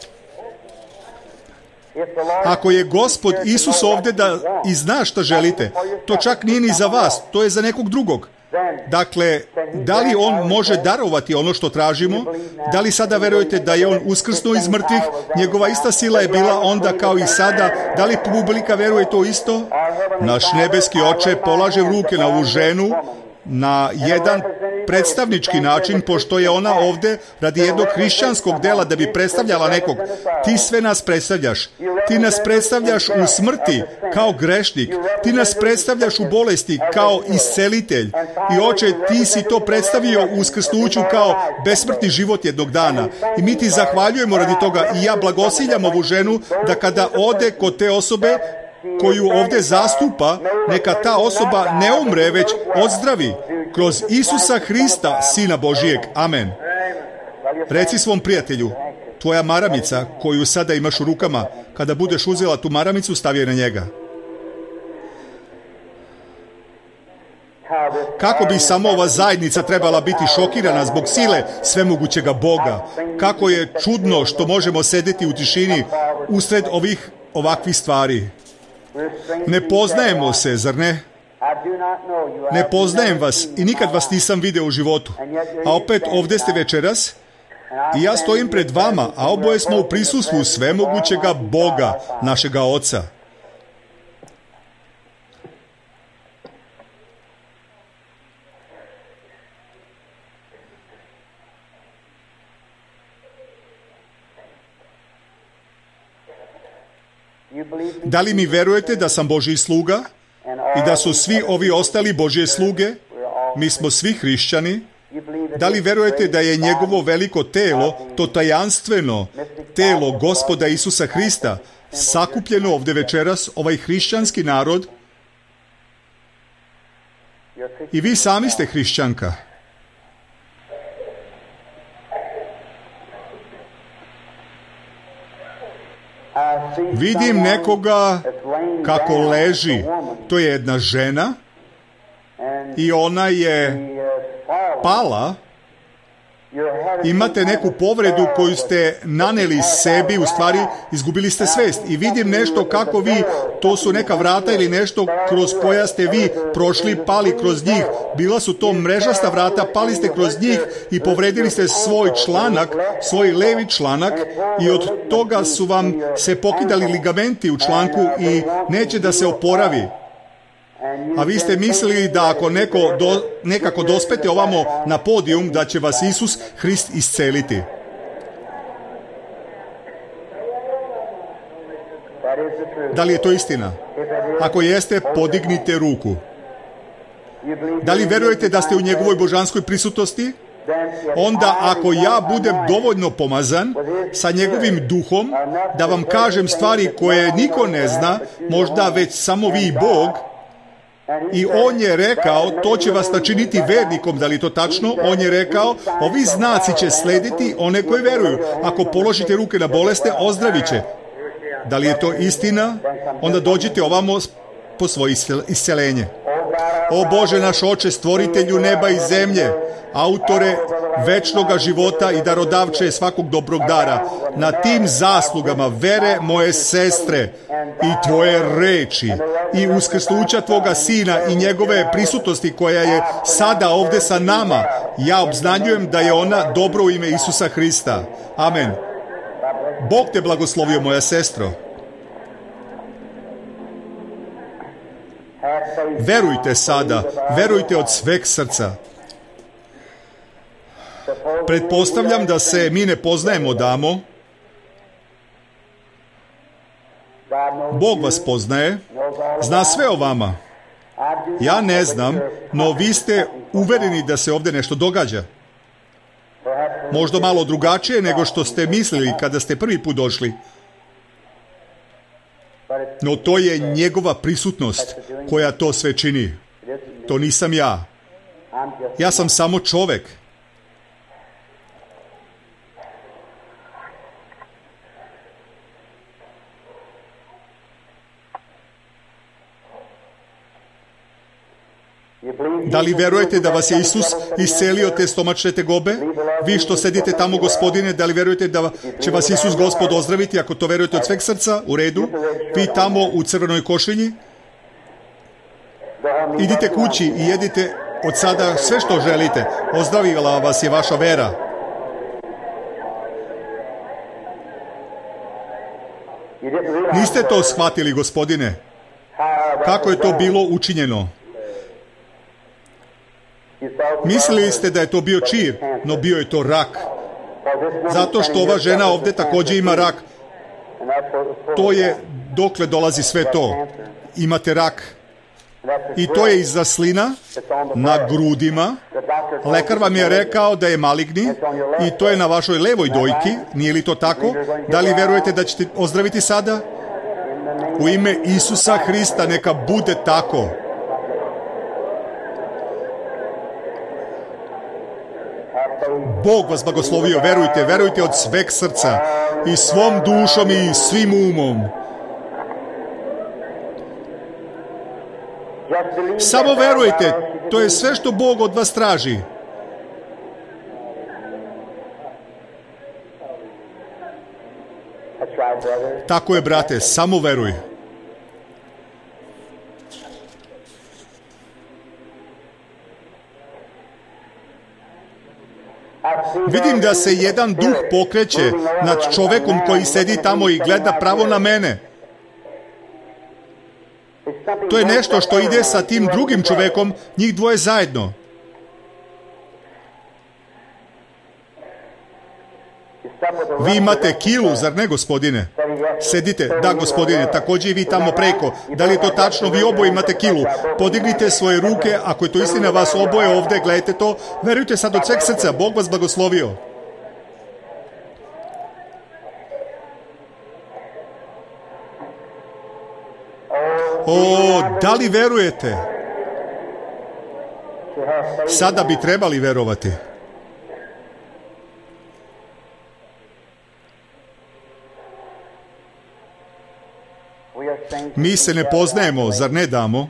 A: Ako je Gospod Isus ovdje da i zna šta želite, to čak nije ni za vas, to je za nekog drugog. Dakle, da li on može darovati ono što tražimo? Da li sada verujete da je on uskrsnuo iz mrtvih? Njegova ista sila je bila onda kao i sada. Da li publika veruje to isto? Naš nebeski Oče polaže ruke na ovu ženu na jedan predstavnički način, pošto je ona ovdje radi jednog hrišćanskog dela da bi predstavljala nekog. Ti sve nas predstavljaš. Ti nas predstavljaš u smrti kao grešnik. Ti nas predstavljaš u bolesti kao iscelitelj. I Oče, ti si to predstavio u uskrsnuću kao besmrtni život jednog dana. I mi ti zahvaljujemo radi toga i ja blagosiljam ovu ženu da kada ode kod te osobe koju ovdje zastupa, neka ta osoba ne umre, već odzdravi kroz Isusa Hrista, Sina Božijeg. Amen. Reci svom prijatelju, tvoja maramica koju sada imaš u rukama, kada budeš uzela tu maramicu, stavi je na njega. Kako bi samo ova zajednica trebala biti šokirana zbog sile svemogućega Boga. Kako je čudno što možemo sedeti u tišini usred ovakvih stvari. Ne poznajemo se, zar ne? Ne poznajem vas i nikad vas nisam video u životu. A opet ovdje ste večeras i ja stojim pred vama, a oboje smo u prisustvu svemogućega Boga, našega Oca. Da li mi verujete da sam Božji sluga i da su svi ovi ostali Božje sluge? Mi smo svi hrišćani. Da li verujete da je njegovo veliko telo, to tajanstveno telo Gospoda Isusa Hrista, sakupljeno ovdje večeras, ovaj hrišćanski narod? I vi sami ste hrišćanka. Vidim nekoga kako leži. To je jedna žena i ona je pala. Imate neku povredu koju ste naneli sebi, u stvari izgubili ste svest. I vidim nešto kako vi, to su neka vrata ili nešto kroz koja ste vi prošli, pali kroz njih. Bila su to mrežasta vrata, pali ste kroz njih i povredili ste svoj članak, svoj levi članak i od toga su vam se pokidali ligamenti u članku i neće da se oporavi. A vi ste mislili da ako nekako dospete ovamo na podijum, da će vas Isus Hrist isceliti. Da li je to istina? Ako jeste, podignite ruku. Da li verujete da ste u njegovoj božanskoj prisutnosti? Onda ako ja budem dovoljno pomazan sa njegovim duhom da vam kažem stvari koje niko ne zna, možda već samo vi i Bog, i on je rekao, to će vas načiniti vernikom, da li je to tačno? On je rekao, ovi znaci će slediti one koji veruju. Ako položite ruke na bolesne, ozdravit će. Da li je to istina? Onda dođite ovamo po svoje isceljenje. O Bože naš Oče, stvoritelju neba i zemlje, autore večnoga života i darodavče svakog dobrog dara, na tim zaslugama vere moje sestre i tvoje reči i uskrsnuća tvoga sina i njegove prisutnosti koja je sada ovdje sa nama, ja obznanjujem da je ona dobro u ime Isusa Hrista. Amen. Bog te blagoslovio, moja sestro. Verujte sada, verujte od sveg srca. Pretpostavljam da se mi ne poznajemo damo. Bog vas poznaje, zna sve o vama. Ja ne znam, no vi ste uvereni da se ovdje nešto događa. Možda malo drugačije nego što ste mislili kada ste prvi put došli. No to je njegova prisutnost koja to sve čini. To nisam ja. Ja sam samo čovjek. Da li verujete da vas je Isus iscelio te stomačne tegobe? Vi što sedite tamo, Gospodine, da li verujete da će vas Isus Gospod ozdraviti ako to verujete od sveg srca? U redu. Vi tamo u crvenoj košulji, idite kući i jedite od sada sve što želite. Ozdravila vas je vaša vera. Niste to shvatili, Gospodine? Kako je to bilo učinjeno? Mislili ste da je to bio čir, no bio je to rak. Zato što ova žena ovdje također ima rak. To je dokle dolazi sve to. Imate rak. I to je iza slina na grudima. Lekar vam je rekao da je maligni i to je na vašoj levoj dojki. Nije li to tako? Da li verujete da ćete ozdraviti sada? U ime Isusa Hrista neka bude tako. Bog vas blagoslovio, verujte od sveg srca i svom dušom i svim umom. Samo verujte, to je sve što Bog od vas traži. Tako je, brate, samo veruj. vidim da se jedan duh pokreće nad čovekom koji sedi tamo i gleda pravo na mene. To je nešto što ide sa tim drugim čovekom, njih dvoje zajedno. Vi imate kilu, zar ne, gospodine? Sedite, da, gospodine, također i vi tamo preko. Da li je to tačno? Vi oboje imate kilu. Podignite svoje ruke, ako je to istina, vas oboje ovdje, gledajte to. Verujte sad od sveg srca, Bog vas blagoslovio. O, da li verujete? Sada bi trebali verovati. Mi se ne poznajemo, zar ne, damo?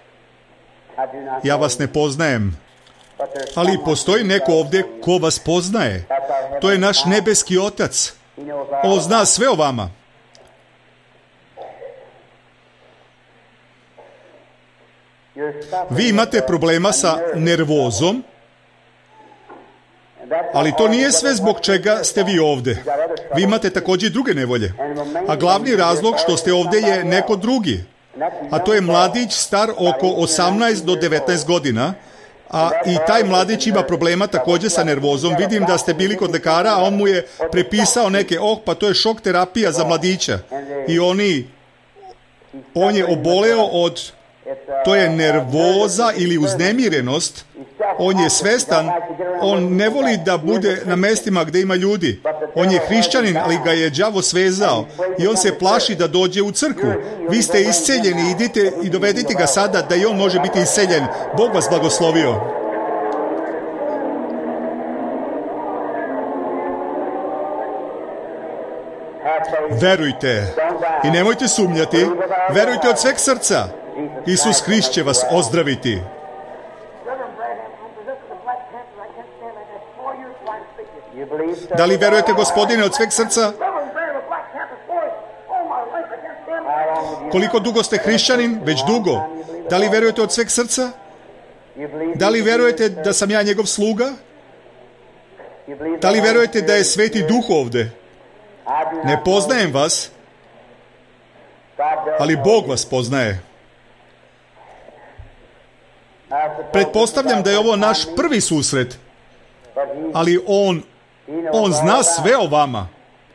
A: Ja vas ne poznajem. Ali postoji neko ovdje ko vas poznaje. To je naš nebeski Otac. On zna sve o vama. Vi imate problema sa nervozom, ali to nije sve zbog čega ste vi ovdje. Vi imate također druge nevolje. A glavni razlog što ste ovdje je neko drugi. A to je mladić star oko 18 do 19 godina. A i taj mladić ima problema također sa nervozom. Vidim da ste bili kod lekara, a on mu je prepisao neke, pa to je šok terapija za mladića. I on je oboleo od, to je nervoza ili uznemirenost. On je svestan, on ne voli da bude na mestima gdje ima ljudi. On je hrišćanin, ali ga je đavo svezao i on se plaši da dođe u crkvu. Vi ste isceljeni, idite i dovedite ga sada da i on može biti isceljen. Bog vas blagoslovio. Verujte i nemojte sumnjati, verujte od sveg srca. Isus Hrist će vas ozdraviti. Da li verujete, gospodine, od sveg srca? Koliko dugo ste hrišćanin? Već dugo. Da li verujete od sveg srca? Da li verujete da sam ja njegov sluga? Da li verujete da je Sveti Duh ovdje? Ne poznajem vas, ali Bog vas poznaje. Pretpostavljam da je ovo naš prvi susret, ali on zna sve o vama.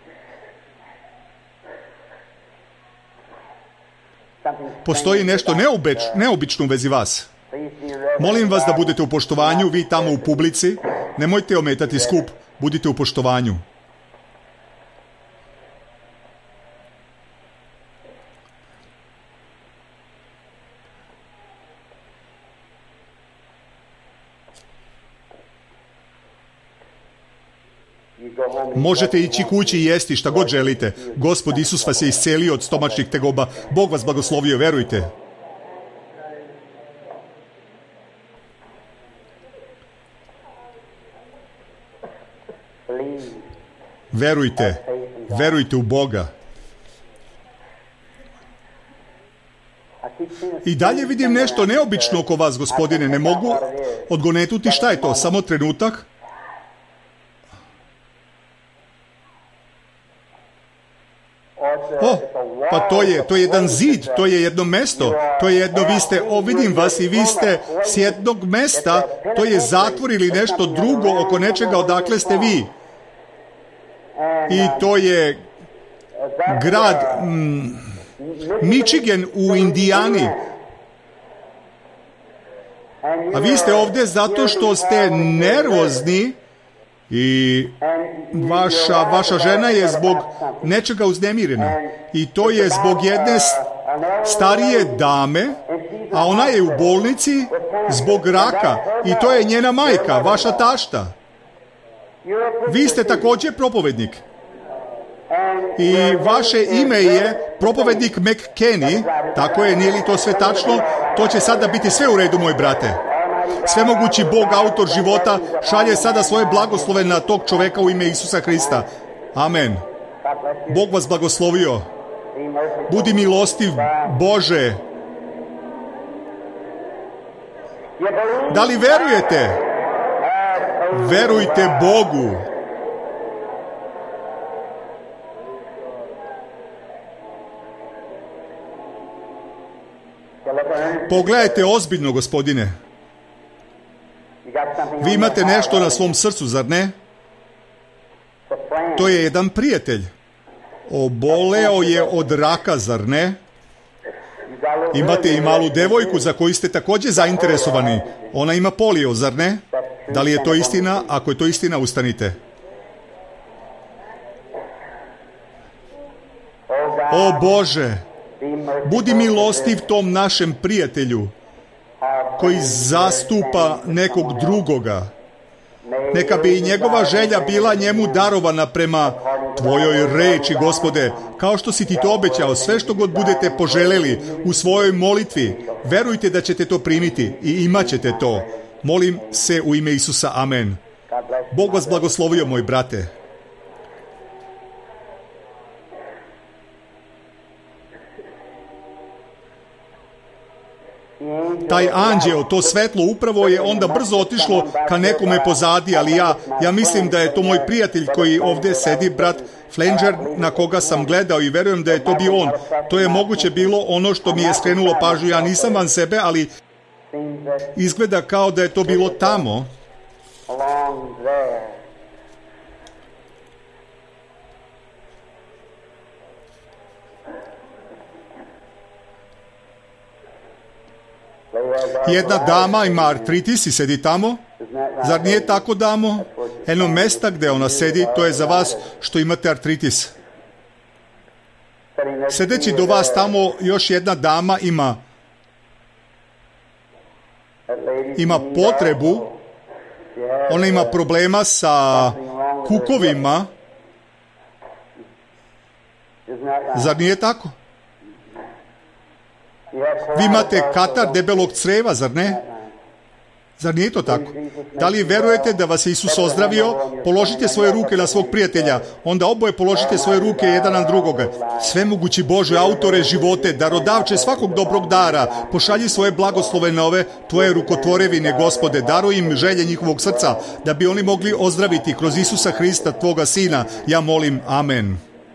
A: Postoji nešto neobično u vezi vas. Molim vas da budete u poštovanju, vi tamo u publici. Nemojte ometati skup, budite u poštovanju. Možete ići kući i jesti šta god želite. Gospod Isus vas je iscelio od stomačnih tegoba. Bog vas blagoslovio, verujte. Verujte. Verujte u Boga. I dalje vidim nešto neobično oko vas, gospodine. Ne mogu odgonetuti šta je to. Samo trenutak. Pa to je jedan zid, to je jedno mesto, to je jedno, vidim vas i vi ste s jednog mesta, to je zatvor ili nešto drugo oko nečega odakle ste vi. I to je grad Michigan u Indijani. A vi ste ovdje zato što ste nervozni i vaša žena je zbog nečega uznemirena. I to je zbog jedne starije dame, a ona je u bolnici zbog raka. I to je njena majka, vaša tašta. Vi ste također propovednik. I vaše ime je propovednik McKenny. Tako je, nije li to sve tačno? To će sada biti sve u redu, moj brate. Svemogući Bog, autor života, šalje sada svoje blagoslove na tog čoveka u ime Isusa Hrista. Amen. Bog vas blagoslovio. Budi milostiv, Bože. Da li verujete? Verujte Bogu. Pogledajte ozbiljno, gospodine. Vi imate nešto na svom srcu, zar ne? To je jedan prijatelj. Oboleo je od raka, zar ne? Imate i malu devojku za koju ste također zainteresovani. Ona ima polio, zar ne? Da li je to istina? Ako je to istina, ustanite. O Bože, budi milostiv tom našem prijatelju koji zastupa nekog drugoga. Neka bi i njegova želja bila njemu darovana prema Tvojoj reči, Gospode, kao što si Ti to obećao. Sve što god budete poželjeli u svojoj molitvi, verujte da ćete to primiti i imat ćete to. Molim se u ime Isusa, amen. Bog vas blagoslovio, moj brate. Taj anđeo, to svetlo upravo je onda brzo otišlo ka nekome pozadi, ali ja mislim da je to moj prijatelj koji ovdje sedi, brat Flanger, na koga sam gledao i verujem da je to bio on. To je moguće bilo ono što mi je skrenulo pažnju. Ja nisam van sebe, ali izgleda kao da je to bilo tamo. Jedna dama ima artritis i sedi tamo. Zar nije tako, damo? Eno mesta gdje ona sedi, to je za vas što imate artritis. Sedeći do vas tamo još jedna dama ima potrebu. Ona ima problema sa kukovima. Zar nije tako? Vi imate katar debelog crijeva, zar ne? Zar nije to tako? Da li verujete da vas je Isus ozdravio? Položite svoje ruke na svog prijatelja. Onda oboje položite svoje ruke jedan na drugoga. Svemogući Bože, autore živote, darodavče svakog dobrog dara, pošalji svoje blagoslove na ove Tvoje rukotvorevine, Gospode. Daruj im želje njihovog srca, da bi oni mogli ozdraviti kroz Isusa Hrista, Tvoga Sina. Ja molim, amen.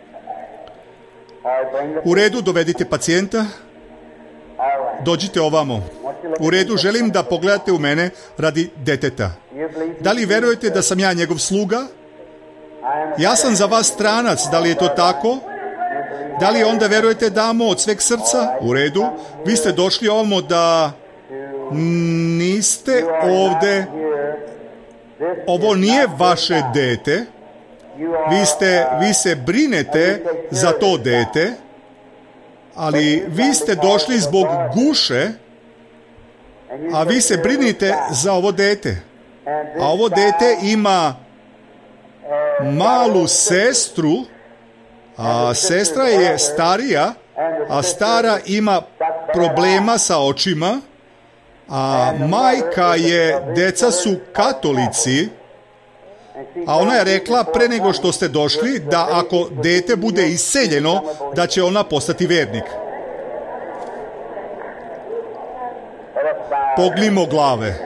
A: U redu, dovedite pacijenta. Dođite ovamo. U redu, želim da pogledate u mene radi deteta. Da li verujete da sam ja njegov sluga? Ja sam za vas stranac, da li je to tako? Da li onda verujete, damo, od sveg srca? U redu. Vi ste došli ovamo da niste ovde. Ovo nije vaše dete. Vi se brinete za to dete. Ali vi ste došli zbog guše, a vi se brinite za ovo dete. A ovo dete ima malu sestru, a sestra je starija, a stara ima problema sa očima, a majka deca su katolici, a ona je rekla pre nego što ste došli da ako dete bude iseljeno, da će ona postati vernik. Pognimo glave.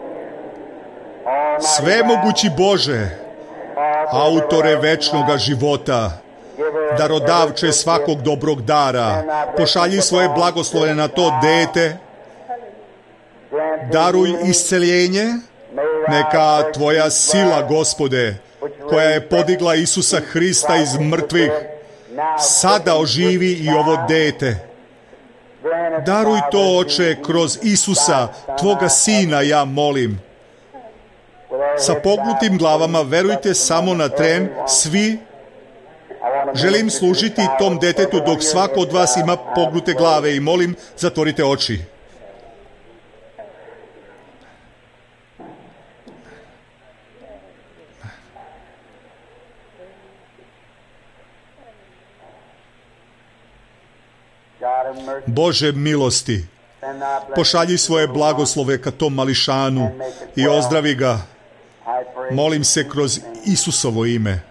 A: Svemogući Bože, autore večnoga života, darodavče svakog dobrog dara, pošalji svoje blagoslove na to dete, daruj isceljenje. Neka Tvoja sila, Gospode, koja je podigla Isusa Hrista iz mrtvih, sada oživi i ovo dete. Daruj to, Oče, kroz Isusa, Tvoga Sina, ja molim. Sa pognutim glavama, verujte samo na tren, svi. Želim služiti tom detetu dok svako od vas ima pognute glave i molim, zatvorite oči. Bože milosti, pošalji svoje blagoslove ka tom mališanu i ozdravi ga. Molim se kroz Isusovo ime.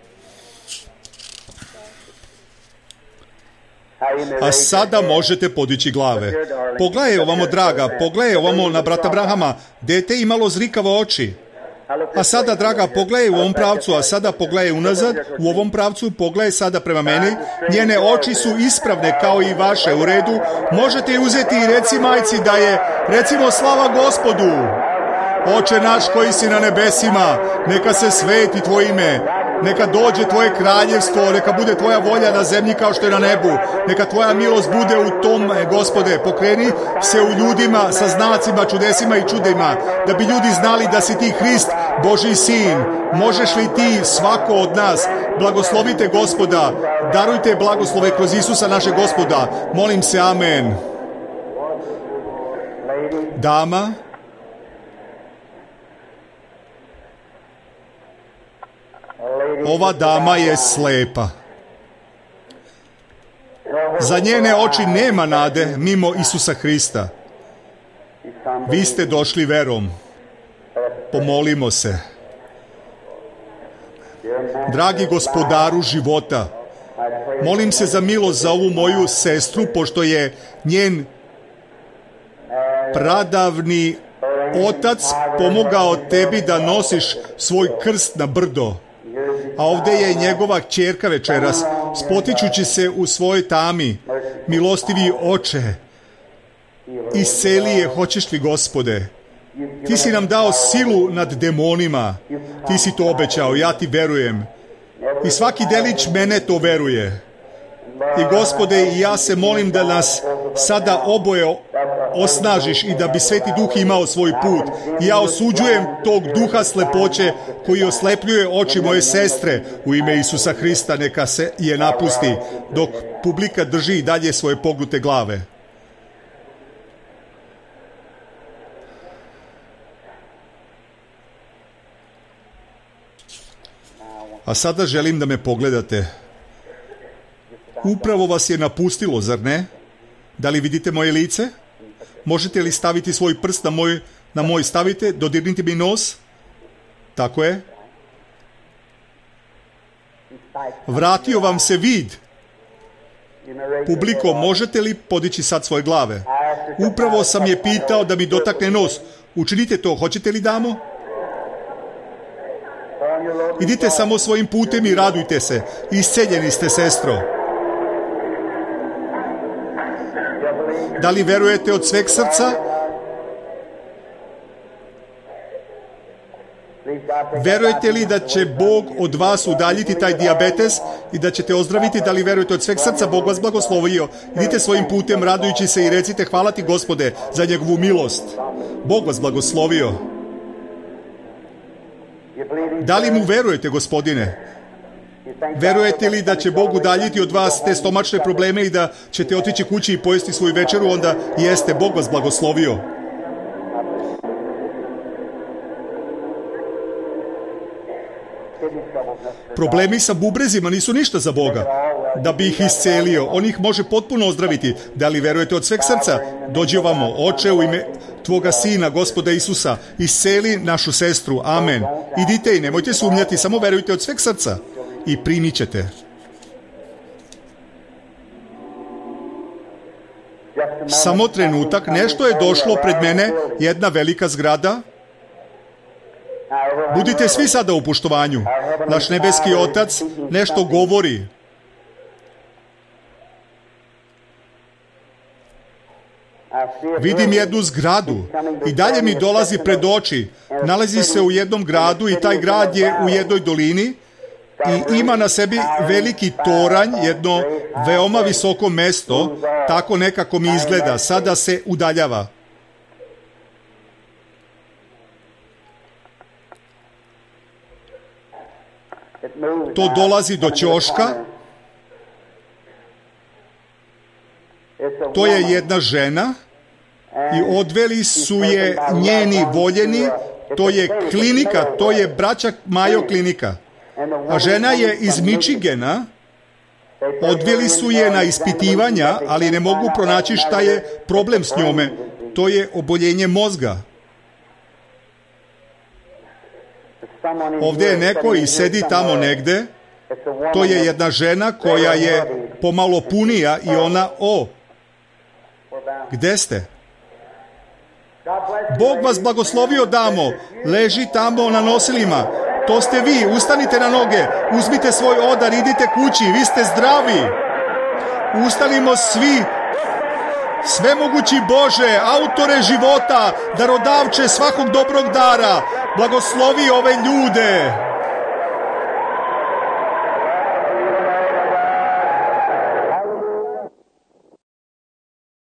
A: A sada možete podići glave. Pogledaj ovamo, draga, pogledaj ovamo na brata Brahama. Dete imalo zrikavo oči. A sada, draga, pogledaj u ovom pravcu, a sada pogledaj unazad, u ovom pravcu, pogledaj sada prema meni. Njene oči su ispravne kao i vaše, u redu. Možete je uzeti i reci majci da je, recimo, slava Gospodu. Oče naš koji si na nebesima, neka se sveti tvoje ime, neka dođe tvoje kraljevstvo, neka bude tvoja volja na zemlji kao što je na nebu, neka tvoja milost bude u tom, Gospode, pokreni se u ljudima sa znacima, čudesima i čudima, da bi ljudi znali da si ti Hrist, Božji sin. Možeš li ti, svako od nas, blagoslovite Gospoda, darujte blagoslove kroz Isusa našeg Gospoda, molim se, amen. Dama, ova dama je slepa. Za njene oči nema nade mimo Isusa Hrista. Vi ste došli verom. Pomolimo se. Dragi Gospodaru života, molim se za milost za ovu moju sestru, pošto je njen pradavni otac pomogao tebi da nosiš svoj krst na brdo. A ovdje je njegova kćerka večeras, spotičući se u svojoj tami. Milostivi Oče, isceli je, hoćeš li, Gospode? Ti si nam dao silu nad demonima. Ti si to obećao, ja ti verujem. I svaki delić mene to veruje. I Gospode, i ja se molim da nas sada oboje osnažiš i da bi Sveti Duh imao svoj put. I ja osuđujem tog duha slepoće koji oslepljuje oči moje sestre. U ime Isusa Hrista neka se je napusti, dok publika drži i dalje svoje pognute glave. A sada želim da me pogledate. Upravo vas je napustilo, zar ne? Da li vidite moje lice? Možete li staviti svoj prst na moj stavite? Dodirnite mi nos? Tako je. Vratio vam se vid. Publiko, možete li podići sad svoje glave? Upravo sam je pitao da mi dotakne nos. Učinite to, hoćete li, damo? Idite samo svojim putem i radujte se. Isceljeni ste, sestro. Da li verujete od sveg srca? Verujete li da će Bog od vas udaljiti taj dijabetes i da ćete ozdraviti? Da li verujete od sveg srca? Bog vas blagoslovio. Idite svojim putem radujući se i recite hvala ti, Gospode, za njegovu milost. Bog vas blagoslovio. Da li mu verujete, Gospodine? Verujete li da će Bog udaljiti od vas te stomačne probleme i da ćete otići kući i pojesti svoju večeru? Onda jeste, Bog vas blagoslovio. Problemi sa bubrezima nisu ništa za Boga. Da bi ih iscelio, on ih može potpuno ozdraviti. Da li verujete od sveg srca? Dođi ovamo, Oče, u ime Tvoga Sina, Gospoda Isusa, isceli našu sestru. Amen. Idite i nemojte sumnjati, samo verujte od sveg srca i primit ćete. Samo trenutak, nešto je došlo pred mene, jedna velika zgrada. Budite svi sada u poštovanju. Naš nebeski Otac nešto govori. Vidim jednu zgradu i dalje mi dolazi pred oči. Nalazi se u jednom gradu i taj grad je u jednoj dolini i ima na sebi veliki toranj, jedno veoma visoko mesto, tako nekako mi izgleda. Sada se udaljava. To dolazi do ćoška. To je jedna žena i odveli su je njeni voljeni. To je klinika, to je braća Majo klinika. A žena je iz Michigana. Odveli su je na ispitivanja, ali ne mogu pronaći šta je problem s njome. To je oboljenje mozga. Ovdje je neko i sedi tamo negde. To je jedna žena koja je pomalo punija i ona, gde ste? Bog vas blagoslovio, damo. Leži tamo na nosilima. To ste vi. Ustanite na noge. Uzmite svoj odar. Idite kući. Vi ste zdravi. Ustanimo svi. Svemogući Bože, autore života, darodavče svakog dobrog dara, blagoslovi ove ljude.